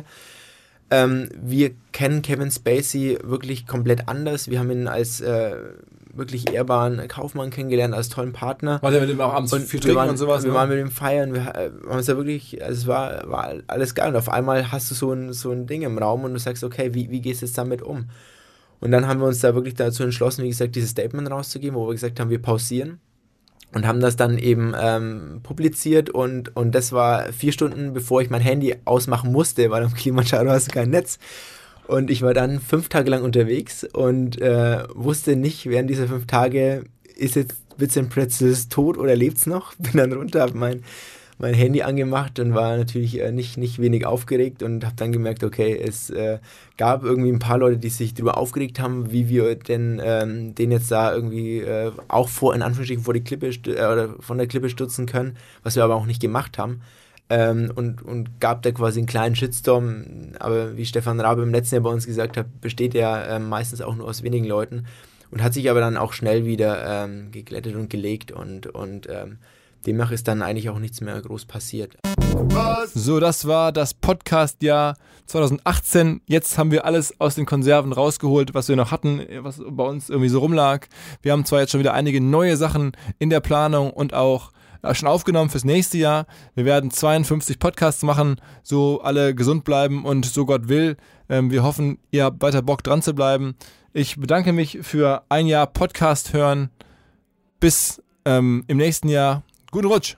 Wir kennen Kevin Spacey wirklich komplett anders. Wir haben ihn als wirklich ehrbaren Kaufmann kennengelernt, als tollen Partner. War der mit dem auch abends viel trinken und sowas? Wir waren mit ihm feiern, wir haben uns da wirklich, also es war alles geil und auf einmal hast du so ein Ding im Raum und du sagst, okay, wie gehst du jetzt damit um? Und dann haben wir uns da wirklich dazu entschlossen, wie gesagt, dieses Statement rauszugeben, wo wir gesagt haben, wir pausieren und haben das dann eben publiziert und das war 4 Stunden, bevor ich mein Handy ausmachen musste, weil am Kilimanjaro hast du kein Netz. Und ich war dann 5 Tage lang unterwegs und wusste nicht, während dieser 5 Tage, ist jetzt Vincent Pretzels tot oder lebt's noch? Bin dann runter, habe mein Handy angemacht und war natürlich nicht wenig aufgeregt und habe dann gemerkt, okay, es gab irgendwie ein paar Leute, die sich darüber aufgeregt haben, wie wir denn den jetzt da irgendwie auch in Anführungsstrichen von der Klippe stürzen können, was wir aber auch nicht gemacht haben. Und gab da quasi einen kleinen Shitstorm, aber wie Stefan Rabe im letzten Jahr bei uns gesagt hat, besteht er meistens auch nur aus wenigen Leuten und hat sich aber dann auch schnell wieder geglättet und gelegt und demnach ist dann eigentlich auch nichts mehr groß passiert. So, das war das Podcast-Jahr 2018. Jetzt haben wir alles aus den Konserven rausgeholt, was wir noch hatten, was bei uns irgendwie so rumlag. Wir haben zwar jetzt schon wieder einige neue Sachen in der Planung und auch schon aufgenommen fürs nächste Jahr. Wir werden 52 Podcasts machen, so alle gesund bleiben und so Gott will. Wir hoffen, ihr habt weiter Bock dran zu bleiben. Ich bedanke mich für ein Jahr Podcast hören. Bis im nächsten Jahr. Guten Rutsch!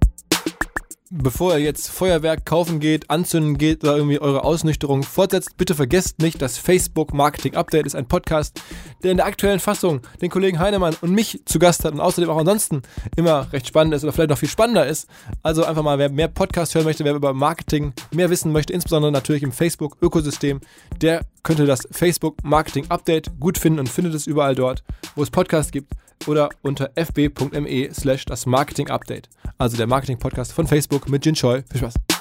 Bevor ihr jetzt Feuerwerk kaufen geht, anzünden geht oder irgendwie eure Ausnüchterung fortsetzt, bitte vergesst nicht, das Facebook Marketing Update ist ein Podcast, der in der aktuellen Fassung den Kollegen Heinemann und mich zu Gast hat und außerdem auch ansonsten immer recht spannend ist oder vielleicht noch viel spannender ist. Also einfach mal, wer mehr Podcast hören möchte, wer über Marketing mehr wissen möchte, insbesondere natürlich im Facebook-Ökosystem, der könnte das Facebook Marketing Update gut finden und findet es überall dort, wo es Podcasts gibt oder unter fb.me/das Marketing Update. Also der Marketing-Podcast von Facebook mit Jin Choi. Viel Spaß.